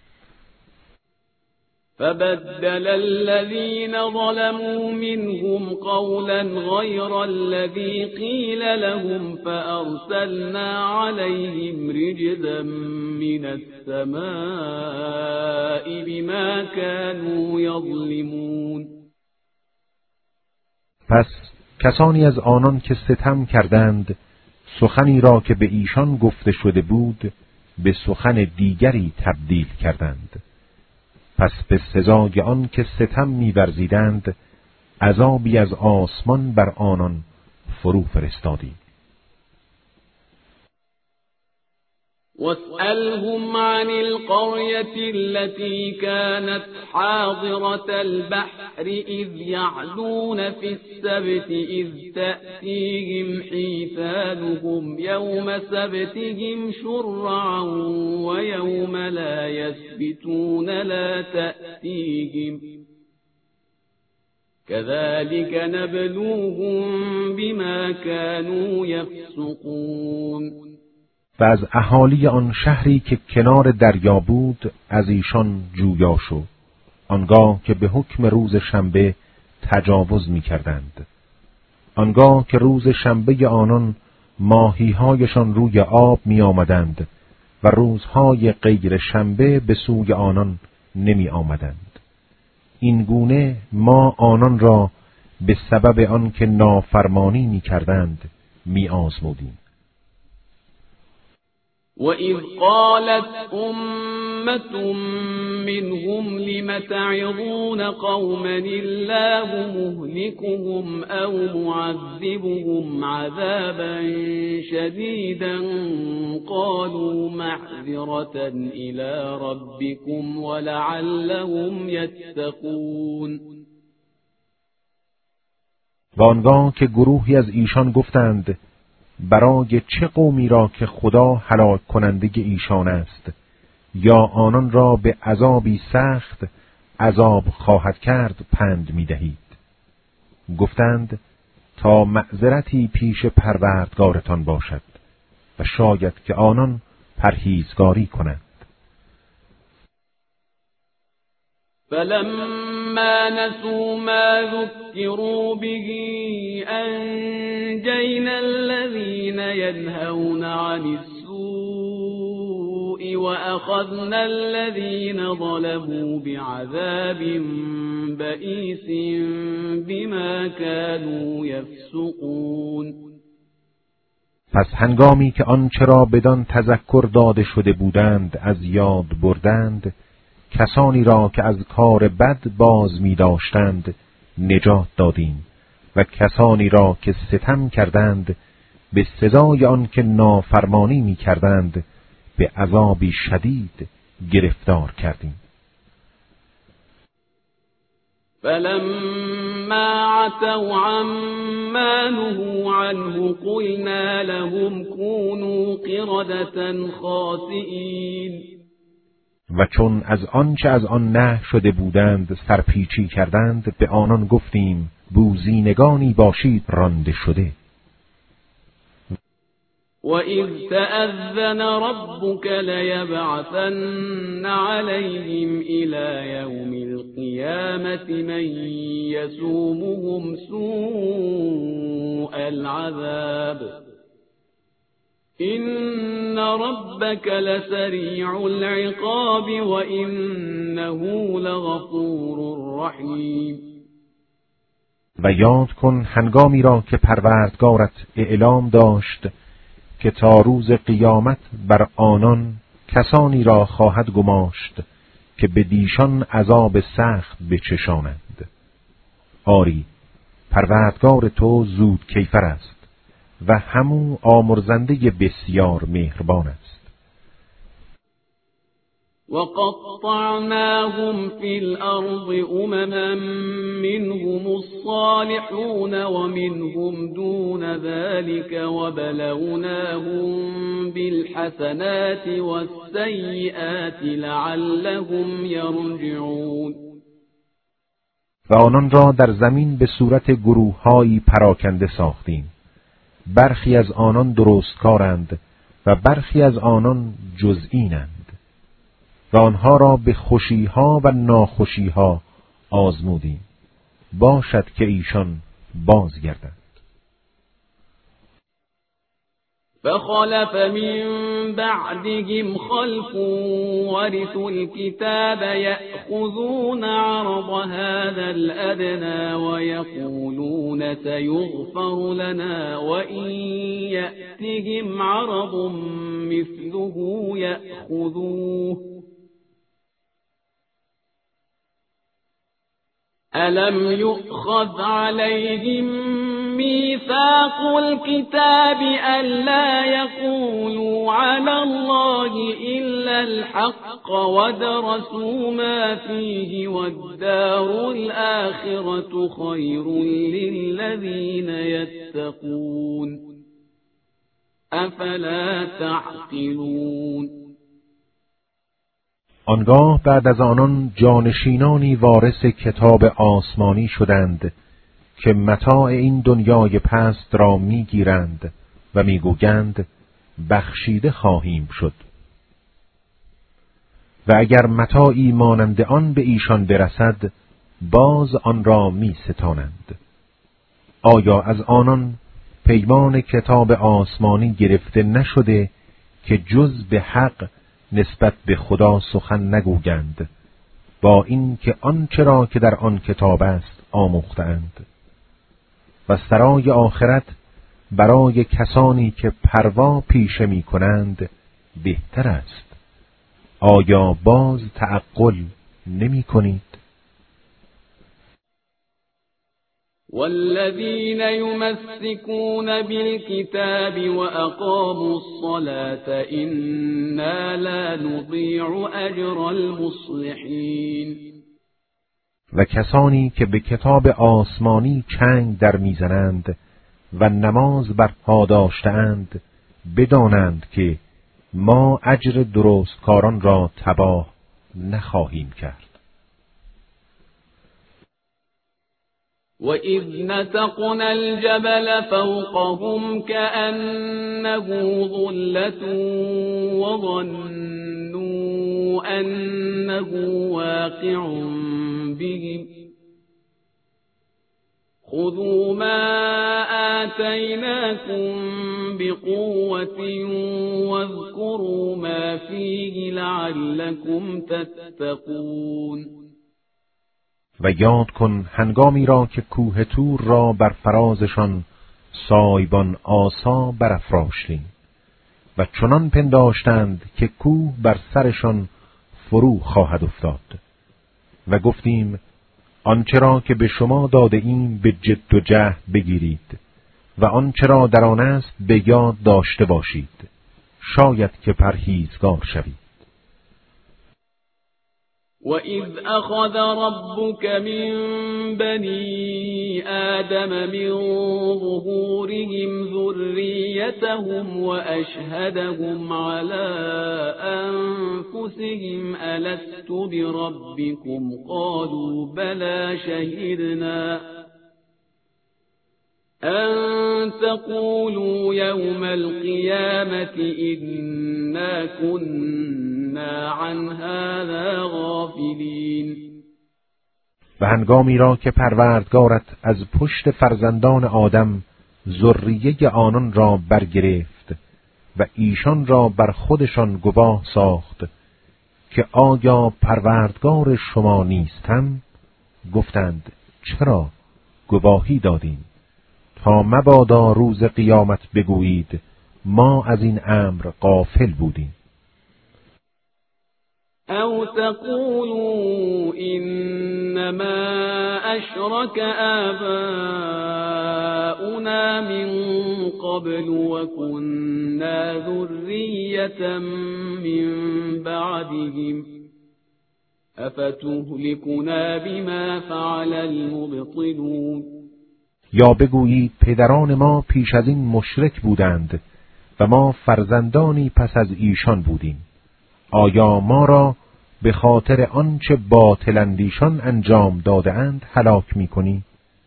فبدل الذين ظلموا منهم قولا غير الذي قيل لهم فأرسلنا عليهم رجزا من السماء بما كانوا يظلمون. پس کسانی از آنان که ستم کردند سخنی را که به ایشان گفته شده بود به سخن دیگری تبدیل کردند. پس به سزای آن که ستم می‌ورزیدند عذابی از آسمان بر آنان فرو فرستادیم. واسألهم عن القرية التي كانت حاضرة البحر إذ يعدون في السبت إذ تأتيهم حيتانهم يوم سبتهم شرعا ويوم لا يسبتون لا تأتيهم كذلك نبلوهم بما كانوا يفسقون. و از اهالی آن شهری که کنار دریا بود از ایشان جویا شو آنگاه که به حکم روز شنبه تجاوز می کردند. آنگاه که روز شنبه آنان ماهیهایشان روی آب می آمدند و روزهای غیر شنبه به سوی آنان نمی آمدند. این گونه ما آنان را به سبب آن که نافرمانی می کردند می آزمودیم. وَإِذْ قَالَتْ أُمَّةٌ مِّنْهُمْ لِمَ تَعِظُونَ قَوْمًا اللَّهُ مُهْلِكُهُمْ أَوْ مُعَذِّبُهُمْ عَذَابًا شَدِيدًا قَالُوا مَعْذِرَةً إِلَى رَبِّكُمْ وَلَعَلَّهُمْ يَتَّقُونَ. و آنگاه که گروهی از ایشان گفتند برای چه قومی را که خدا هلاک کننده ایشان است یا آنان را به عذابی سخت عذاب خواهد کرد پند می دهید. گفتند تا معذرتی پیش پروردگارتان باشد و شاید که آنان پرهیزگاری کنند. فَلَمَّا نَسُوا مَا ذُكِّرُوا بِهِ أَنجَيْنَا الَّذِينَ يَنْهَوْنَ عَنِ السُّوءِ وَأَخَذْنَا الَّذِينَ ظَلَمُوا بِعَذَابٍ بَئِيسٍ بِمَا كَانُوا يَفْسُقُونَ. پس هنگامی که آنچه را بدان تذکر داده شده بودند از یاد بردند کسانی را که از کار بد باز می داشتند نجات دادیم و کسانی را که ستم کردند به سزای آن که نافرمانی می کردند به عذابی شدید گرفتار کردیم. فَلَمَّا عَتَوْا عَمَّا نُهُوا عَنْهُ قُلْنَا لَهُمْ كُونُوا قِرَدَةً خَاسِئِينَ. و چون از آنچه از آن نهی شده بودند سرپیچی کردند به آنان گفتیم بوزینگانی باشید رانده شده. وَإِذْ تَأَذَّنَ رَبُّكَ لَيَبْعَثَنَّ عَلَيْهِمْ إِلَى يَوْمِ الْقِيَامَةِ مَنْ يَسُومُهُمْ سُوءَ الْعَذَابِ إِنَّ رَبَّكَ لَسَرِيعُ الْعِقَابِ وَإِنَّهُ لَغَفُورٌ رَحِيمٌ. و یاد کن هنگامی را که پروردگارت اعلام داشت که تا روز قیامت بر آنان کسانی را خواهد گماشت که به دیشان عذاب سخت بچشانند. آری پروردگار تو زود کیفر است و همو آمرزنده بسیار مهربان است. وقطعناهم في الأرض أمما منهم الصالحون ومنهم دون ذلك وبلوناهم بالحسنات والسيئات لعلهم يرجعون. و آنان را در زمین به صورت گروه‌هایی پراکنده ساختیم. برخی از آنان درستکارند و برخی از آنان جزئینند. و آنها را به خوشیها و ناخوشیها آزمودیم. باشد که ایشان بازگردند. فخلف من بعدهم خلف ورثوا الكتاب يأخذون عرض هذا الأدنى ويقولون سيغفر لنا وإن يأتهم عرض مثله يأخذوه ألم يؤخذ عليهم ميثاق الكتاب ألا يقولوا على الله إلا الحق ودرسوا ما فيه والدار الآخرة خير للذين يتقون أفلا تعقلون. آنگاه بعد از آنان جانشینانی وارث کتاب آسمانی شدند که متاع این دنیای پست را میگیرند و میگویند بخشیده خواهیم شد. و اگر متاعی مانند آن به ایشان برسد باز آن را میستانند. آیا از آنان پیمان کتاب آسمانی گرفته نشده که جز به حق نسبت به خدا سخن نگویند، با این که آنچه را که در آن کتاب است آموختند؟ و سرای آخرت برای کسانی که پروا پیشه می کنند بهتر است. آیا باز تعقل نمی کنید؟ والذين يمسكون بالكتاب وأقاموا الصلاة إنا لا نضيع أجر المصلحين. و کسانی که به کتاب آسمانی چنگ در میزنند و نماز برپا داشته‌اند بدانند که ما اجر درستکاران را تباه نخواهیم کرد. وَإِذْ نَتَقْنَا الْجَبَلَ فَوْقَهُمْ كَأَنَّهُ ظُلَّةٌ وَظَنُّوا أَنَّهُ وَاقِعٌ بِهِمْ خُذُوا مَا آتَيْنَاكُمْ بِقُوَّةٍ وَاذْكُرُوا مَا فِيهِ لَعَلَّكُمْ تَتَّقُونَ. و یاد کن هنگامی را که کوه طور را بر فرازشان سایبان آسا برافراشتیم و چنان پنداشتند که کوه بر سرشان فرو خواهد افتاد و گفتیم آنچه را که به شما داده ایم به جد و جهد بگیرید و آنچه را در آن است به یاد داشته باشید شاید که پرهیزگار شوید. وَإِذْ أَخَذَ رَبُّكَ مِنْ بَنِي آدَمَ مِنْ ظُهُورِهِمْ ذُرِّيَّتَهُمْ وَأَشْهَدَهُمْ عَلَى أَنْفُسِهِمْ أَلَسْتُ بِرَبِّكُمْ قَالُوا بَلَى شَهِدْنَا أَنْ تَقُولُوا يَوْمَ الْقِيَامَةِ إِنَّا كُنَّا عَنْ هَذَا غَافِلِينَ. و هنگامی را که پروردگارت از پشت فرزندان آدم ذریه آنان را برگرفت و ایشان را بر خودشان گواه ساخت که آیا پروردگار شما نیستم؟ گفتند چرا گواهی دادیم تا مبادا روز قیامت بگویید ما از این امر غافل بودیم. أو تقولوا إنما أشرك آباؤنا من قبل وكنا ذرية من بعدهم افتهلكنا بما فعل المبطلون. یا بگویید پدران ما پیش از این مشرک بودند و ما فرزندانی پس از ایشان بودیم. آیا ما را به خاطر آنچه باطل اندیشان انجام داده‌اند هلاک می‌کنی؟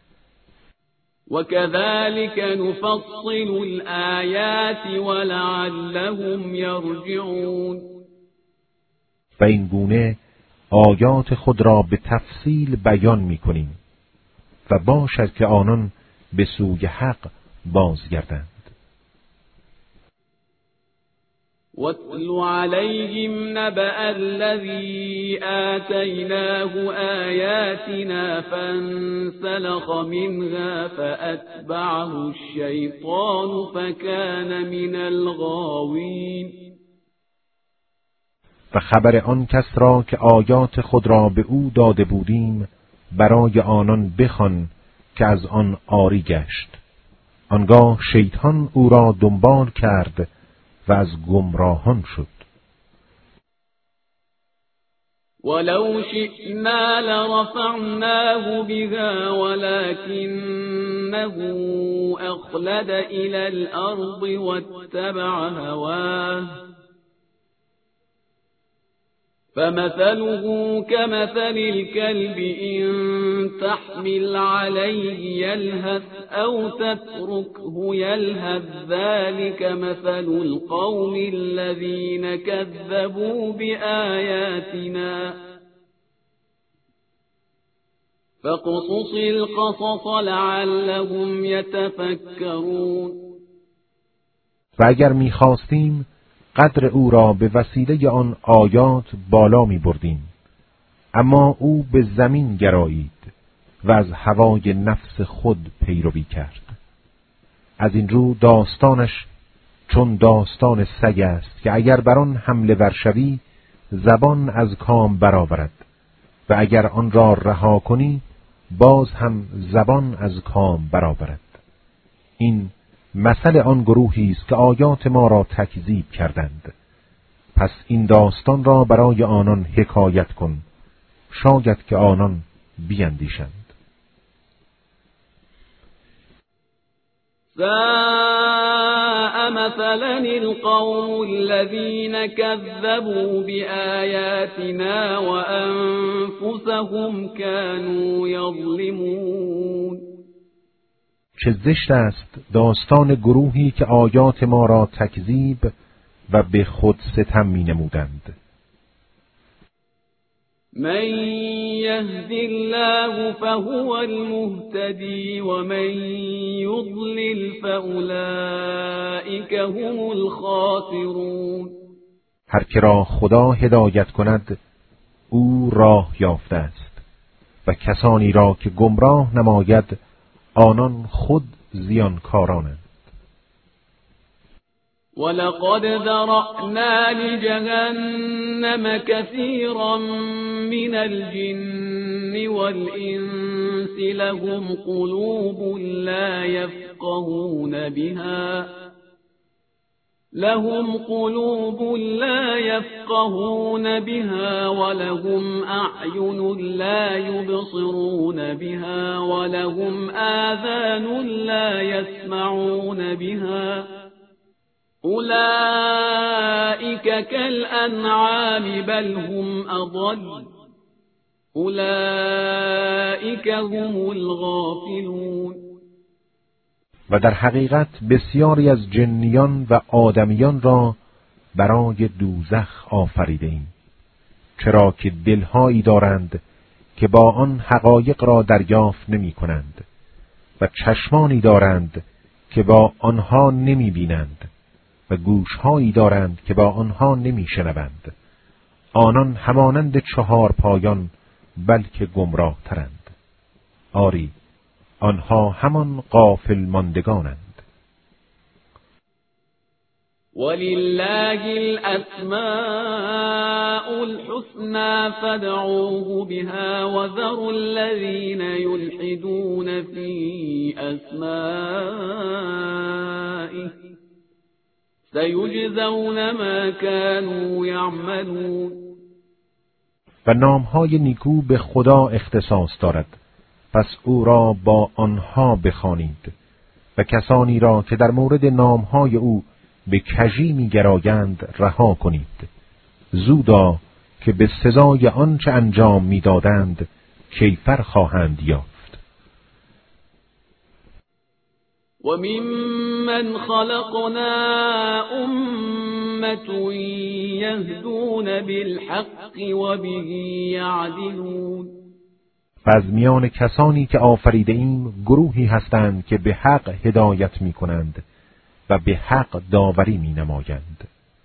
وكذلك نفصل الآيات ولعلهم يرجعون. و این گونه آیات خود را به تفصیل بیان می‌کنیم و باشد که آنان به سوی حق بازگردند. واتل عليهم نبأ الذي آتيناه آياتنا فانسلخ منها فأتبعه الشيطان فكان من الغاوين. و خبر آن کس را که آیات خود را به او داده بودیم برای آنان بخوان که از آن عاری گشت. آنگاه شیطان او را دنبال کرد و از گمراهان شد. ولو شئنا لرفعناه بها ولكنه أخلد إلى الأرض واتبع هواه فمثله كمثل الكلب إن تحمل عليه يلهث أو تتركه يلهث ذلك مثل القوم الذين كذبوا بآياتنا فاقصص القصص لعلهم يتفكرون. و اگر می‌خواستیم قدر او را به وسیله آن آیات بالا می بردیم، اما او به زمین گرایید و از هوای نفس خود پیروی کرد. از این رو داستانش چون داستان سگ است که اگر بر آن حمله ور شوی زبان از کام برآورد و اگر آن را رها کنی باز هم زبان از کام برآورد. این مثل آن گروهی است که آیات ما را تکذیب کردند. پس این داستان را برای آنان حکایت کن، شاید که آنان بیندیشند. ساء مثلا القوم الذين كذبوا بآياتنا وأنفسهم كانوا يظلمون. چه زشت است داستان گروهی که آیات ما را تکذیب و به خود ستم می نمودند. من يهد الله فهو المهتدي ومن يضلل فأولئك هم الخاسرون. هر که را خدا هدایت کند او راه یافته است و کسانی را که گمراه نماید آنان خود زیانکارانند. ولقد ذرأنا لجهنم كثيرا من الجن والإنس لهم قلوب لا يفقهون بها لهم قلوب لا يفقهون بها ولهم أعين لا يبصرون بها ولهم آذان لا يسمعون بها أولئك كالأنعام بل هم أضل أولئك هم الغافلون. و در حقیقت بسیاری از جنیان و آدمیان را برای دوزخ آفریده ایم، چرا که دلهایی دارند که با آن حقایق را دریافت نمی کنند و چشمانی دارند که با آنها نمی بینند و گوشهایی دارند که با آنها نمی شنوند. آنان همانند چهار پایان بلکه گمراه ترند. آری آنها همان غافل ماندگانند. ولله الأسماء الحسنى فادعوه بها وذروا الذين يلحدون في أسمائه سيجزون ما كانوا يعملون. و نامهای نیکو به خدا اختصاص دارد، پس او را با آنها بخوانید و کسانی را که در مورد نامهای او به کژی می‌گرایند رها کنید. زودا که به سزای آنچه انجام می‌دادند کیفر خواهند یافت. و ممن خلقنا امة یهدون بالحق و به یعدلون. و از میان کسانی که آفریده ایم گروهی هستند که به حق هدایت می کنند و به حق داوری می نمایند.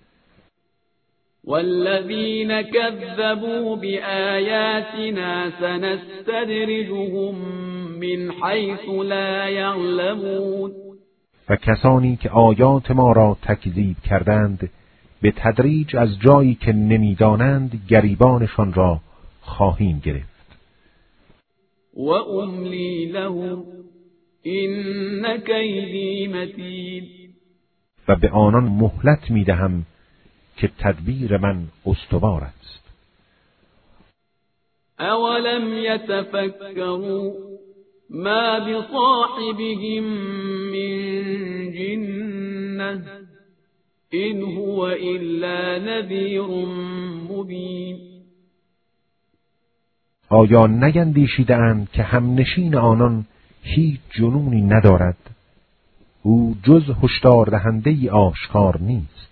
والذین كذبوا بآیاتنا سنستدرجهم من حیث لا یعلمون. و کسانی که آیات ما را تکذیب کردند به تدریج از جایی که نمیدانند گریبانشان را خواهیم گرفت. و املی لهم ان کیدی متین. و به آنان مهلت میدهم که تدبیر من استوار است. اولم یتفکروا ما بصاحبهم من جنة ان هو الا نذیر مبین. آیا نیندیشیده اند که همنشین آنان هیچ جنونی ندارد؟ او جز هشدار دهنده‌ای آشکار نیست.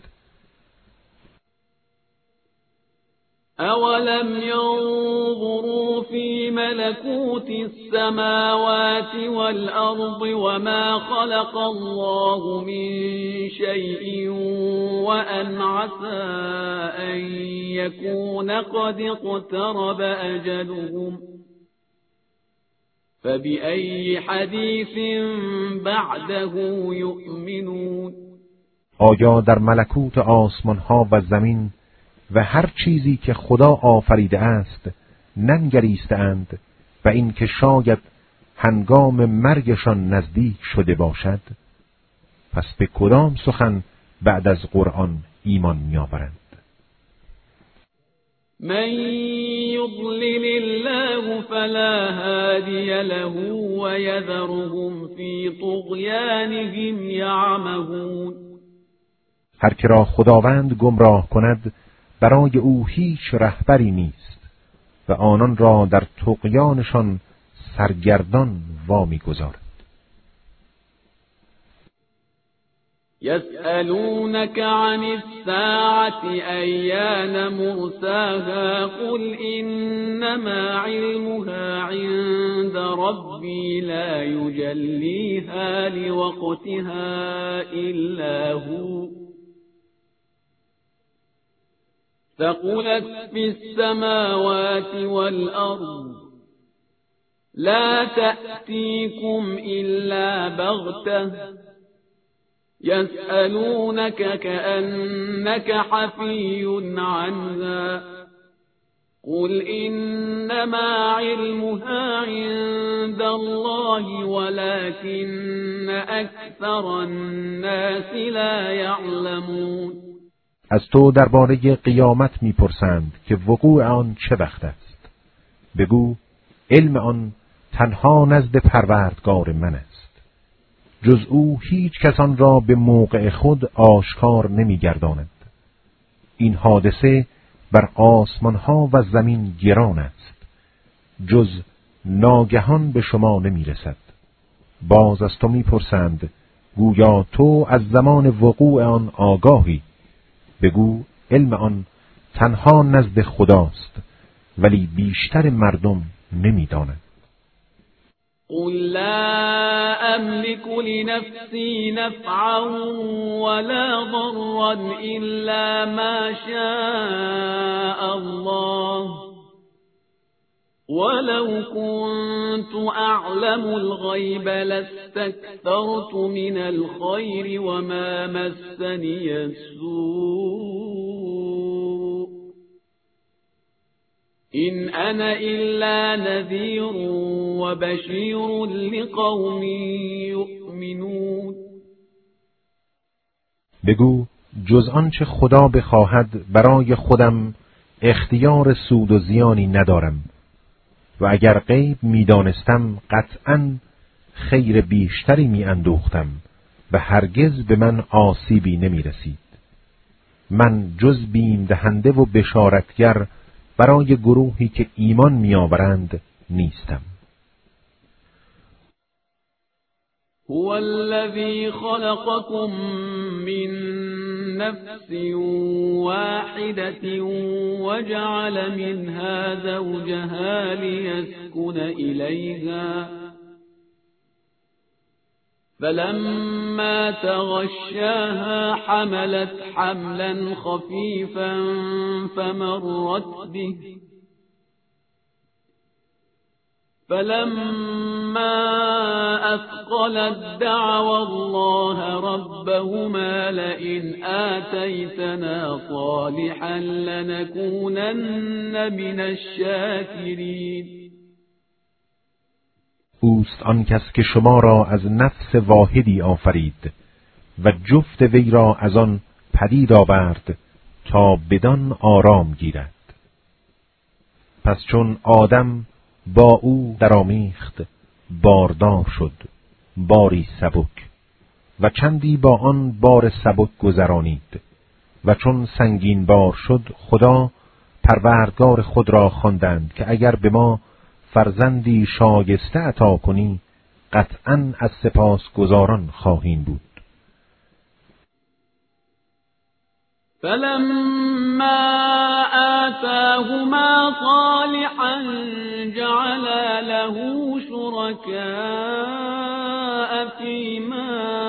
اولم ينظروا في ملكوت السماوات والأرض وما خلق الله من شيء وأن عسى أن يكون قد اقترب أجلهم فبأي حديث بعده يؤمنون. آیا در ملکوت آسمان ها و زمین و هر چیزی که خدا آفریده است ننگریستند و این که شاید هنگام مرگشان نزدیک شده باشد؟ پس به کدام سخن بعد از قرآن ایمان می‌آورند؟ من یضلل الله فلا هادی له و یذرهم فی طغیانهم یعمهون. هر که را خداوند گمراه کند برای او هیچ رهبری نیست و آنان را در طغیانشان سرگردان وامی گذارد. یسألونک عن الساعة ایان مرساها قل انما علمها عند ربی لا یجلیها لوقتها الا هو ثقلت في السماوات والأرض لا تأتيكم إلا بغتة يسألونك كأنك حفي عنها قل إنما علمها عند الله ولكن أكثر الناس لا يعلمون. از تو درباره قیامت میپرسند که وقوع آن چه وقت است. بگو علم آن تنها نزد پروردگار من است. جز او هیچ کسان را به موقع خود آشکار نمیگرداند. این حادثه بر آسمان ها و زمین گران است. جز ناگهان به شما نمیرسد. باز از تو میپرسند گویا تو از زمان وقوع آن آگاهی. بگو علم آن تنها نزد خداست ولی بیشتر مردم نمیدانند. قل لا املك لنفسي نفعا ولا ضرا الا ما شاء الله ولو كنت اعلم الغيب لاستكثرت من الخير وما مسني السوء إن أنا إلا نذير وبشير لقوم يؤمنون. بگو جز آنچه خدا بخواهد برای خودم اختیار سود و زیانی ندارم و اگر غیب می‌دانستم قطعاً خیر بیشتری می‌اندوختم و هرگز به من آسیبی نمی‌رسید. من جز بیم دهنده و بشارتگر برای گروهی که ایمان می‌آورند نیستم. هو الذي خلقكم من نفس واحدة وجعل منها زوجها ليسكن إليها فلما تغشاها حملت حملا خفيفا فمرت به فلما أثقلت دعوا الله ربهما لئن آتيتنا صالحا لنكونن من الشاکرین. اوست آن کس که شما را از نفس واحدی آفرید و جفت وی را از آن پدید آورد تا بدان آرام گیرد. پس چون آدم با او درآمیخت باردار شد، باری سبک، و چندی با آن بار سبک گذرانید و چون سنگین بار شد خدا پروردگار خود را خواندند که اگر به ما فرزندی شایسته عطا کنی قطعاً از سپاس گزاران خواهیم بود. فلما آتاهما صالحا جعل له شركاء فيما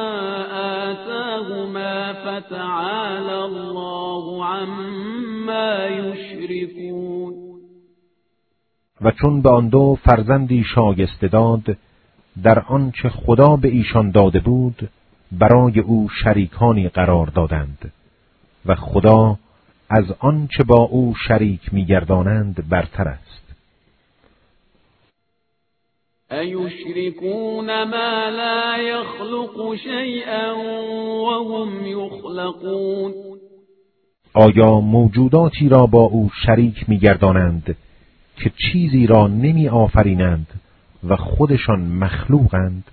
آتاهما فتعالى الله عما يشركون. و چون به آن دو فرزندی شایسته داد در آنچه خدا به ایشان داده بود برای او شریکانی قرار دادند و خدا از آنچه با او شریک می‌گردانند برتر است. ایشرکون ما لا یخلق شیئا وهم یخلقون. آیا موجوداتی را با او شریک می‌گردانند که چیزی را نمی آفرینند و خودشان مخلوقند؟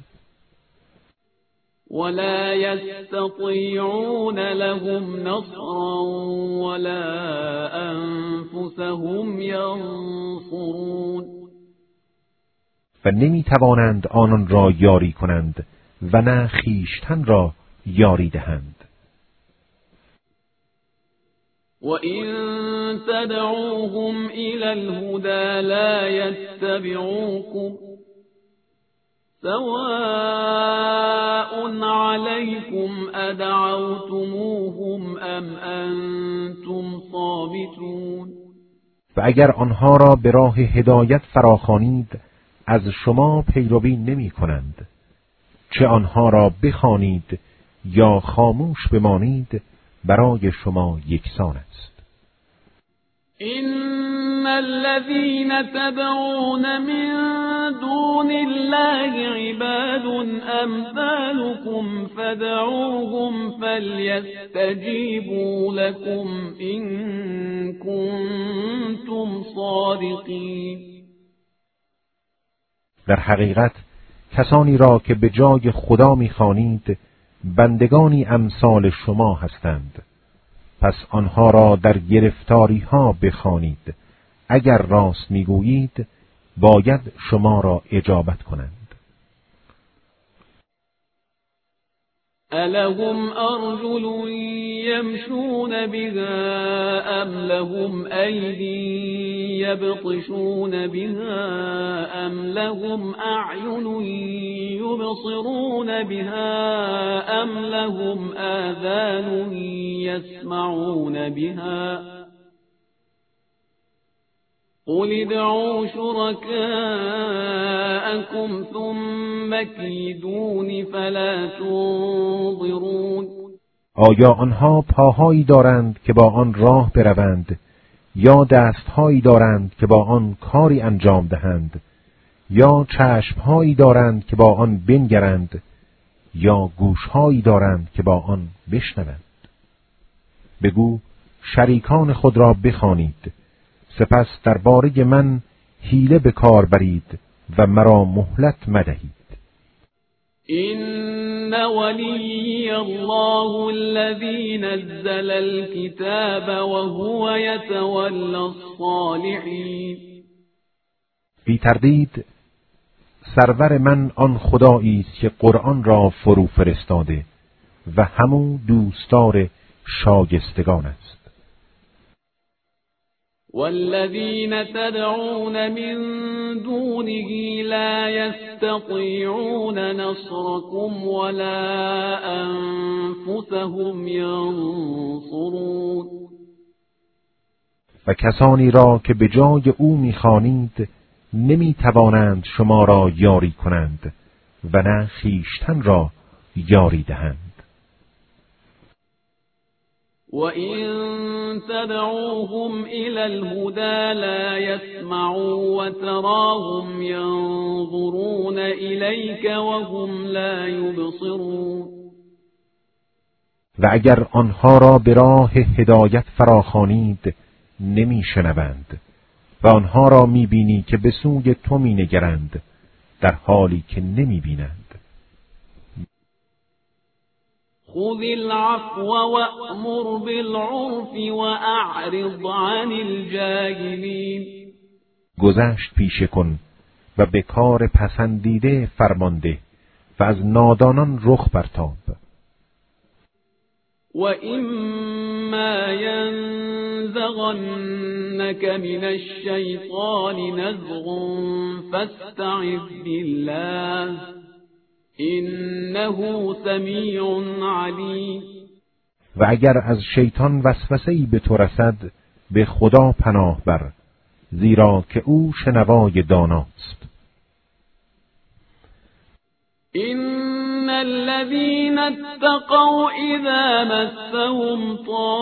ولا يستطيعون لهم نصرا ولا أنفسهم ينصرون. و نمی توانند آنان را یاری کنند و نه خویشتن را یاری دهند. وَإِن تَدْعُوهُمْ إِلَى الْهُدَى لَا يَتَّبِعُوكُمْ سَوَاءٌ عَلَيْكُمْ أَدَعَوْتُمُوهُمْ أَمْ أَنْتُمْ صَامِتُونَ. و اگر آنها را به راه هدایت فراخوانید از شما پیروی نمی کنند، چه آنها را بخوانید یا خاموش بمانید برای شما یکسان است. إن الذين تدعون من دون الله عباد أمثالكم فدعوهم فليستجيبوا لكم إن كنتم صادقين. در حقیقت کسانی را که به جای خدا می‌خوانید بندگانی امثال شما هستند، پس آنها را در گرفتاری ها بخوانید. اگر راست میگویید باید شما را اجابت کنند. ألهم أرجل يمشون بها أم لهم أيدي يبطشون بها أم لهم أعين يبصرون بها أم لهم آذان يسمعون بها قل ادعوا شركاءكم ثم كيدون فلا تنظرون. آیا آنها پاهایی دارند که با آن راه بروند یا دستهایی دارند که با آن کاری انجام دهند یا چشمهایی دارند که با آن بنگرند یا گوشهایی دارند که با آن بشنوند؟ بگو شریکان خود را بخوانید سپس درباره من حیله به کار برید و مرا مهلت مدهید. إن ولي الله الذي نزل الكتاب وهو يتولى الصالحين. بی تردید سرور من آن خدایی است که قرآن را فرو فرستاده و همون دوستدار شایستگان است. والذين تدعون من دونه لا يستطيعون نصركم ولا أنفسهم ينصرون. و کسانی را که به جای او می‌خوانید نمی توانند شما را یاری کنند و نه خویشتن را یاری دهند. وَإِن تَدْعُوهُمْ إِلَى الْهُدَى لَا يَسْمَعُوا وَتَرَاهُمْ يَنظُرُونَ إِلَيْكَ وَهُمْ لَا يُبْصِرُونَ. و اگر آنها را به راه هدایت فراخوانید نمی‌شنوند و آنها را می‌بینی که به سوی تو می‌نگرند در حالی که نمی‌بینند. خذ العفو وأمر بالعرف وأعرض عن الجاهلين. گذشت پیشه کن و به کار پسندیده فرمانده و از نادانان رخ برتاب. وَإِمَّا يَنزَغَنَّكَ مِنَ الشَّيْطَانِ نَزْغٌ فَاسْتَعِذْ بِاللَّهِ إِنَّهُ سَمِيعٌ عَلِيمٌ. و اگر از شیطان وسوسه‌ای به تو رسد به خدا پناه بر، زیرا که او شنوای داناست. إِنَّ الَّذِينَ اتَّقَوْا إِذَا مَسَّهُمْ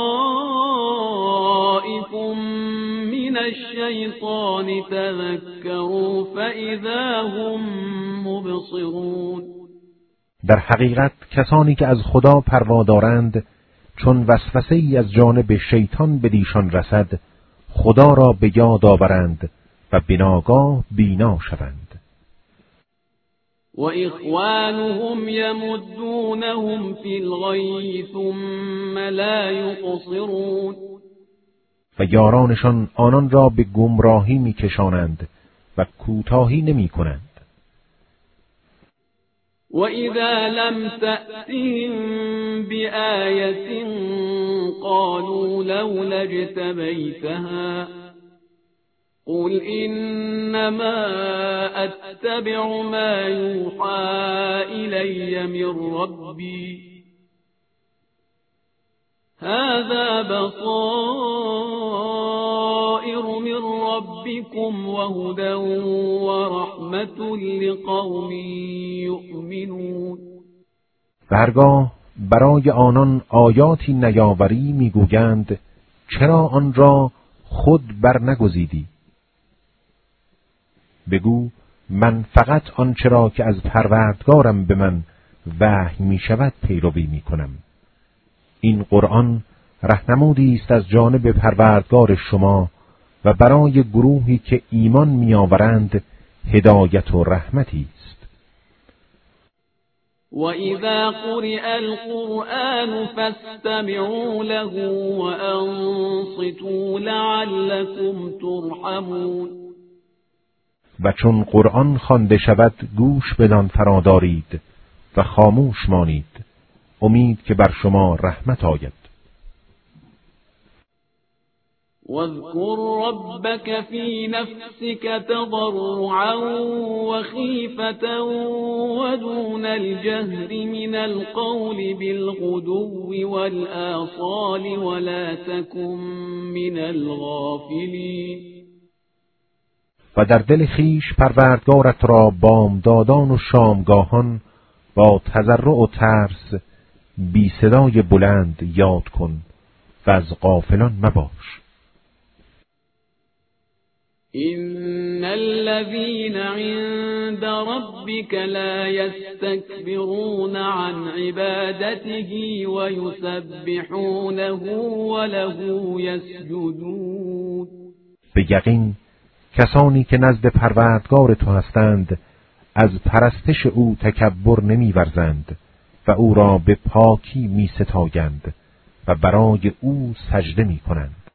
طَائِفٌ مِّنَ الشَّيْطَانِ تَذَكَّرُوا فَإِذَا هُمْ مُبْصِرُونَ. در حقیقت کسانی که از خدا پروا دارند چون وسوسه‌ای از جانب شیطان به دیشان رسد خدا را به یاد آورند و بناگاه بینا شوند. وَإِخْوَانُهُمْ يَمُدُّونَهُمْ فِي الْغَيِّ ثُمَّ لَا يُقْصِرُونَ. و یارانشان آنان را به گمراهی می‌کشانند و کوتاهی نمی‌کنند. وَإِذَا لَمْ تَأْتِهِمْ بِآيَةٍ قَالُوا لَوْلَا اجْتَبَيْتَهَا قُلْ إِنَّمَا أَتَّبِعُ مَا يُوحَى إِلَيَّ مِنْ رَبِّي هَذَا بَصَائِرُ مِنْ رَبِّكُمْ وَهُدًى وَرَحْمَةٌ لِقَوْمٍ يُؤْمِنُونَ. و هرگاه برای آنان آیاتی نیاوری میگویند چرا آن را خود بر نگزیدی؟ بگو من فقط آنچه را که از پروردگارم به من وحی می شود پیروی می کنم. این قرآن رهنمودی است از جانب پروردگار شما و برای گروهی که ایمان می آورند هدایت و رحمتی است. وَإِذَا قُرِئَ الْقُرْآنُ فَاسْتَمِعُوا لَهُ وَأَنصِتُوا لَعَلَّكُمْ تُرْحَمُونَ. و چون قرآن خوانده شود گوش بدان فرادارید و خاموش مانید امید که بر شما رحمت آید. واذكر ربك في نفسك تضرعا وخيفة ودون الجهر من القول بالغدو والآصال ولا تكن من الغافلين. و در دل خیش پروردگارت را بامدادان و شامگاهان با تضرع و ترس بی صدای بلند یاد کن و از غافلان مباش. إن الذين عند ربك لا يستكبرون عن عبادته ويسبحونه وله يسجدون. به یقین کسانی که نزد پروردگار تو هستند از پرستش او تکبر نمی ورزند و او را به پاکی می ستایند و برای او سجده می کنند.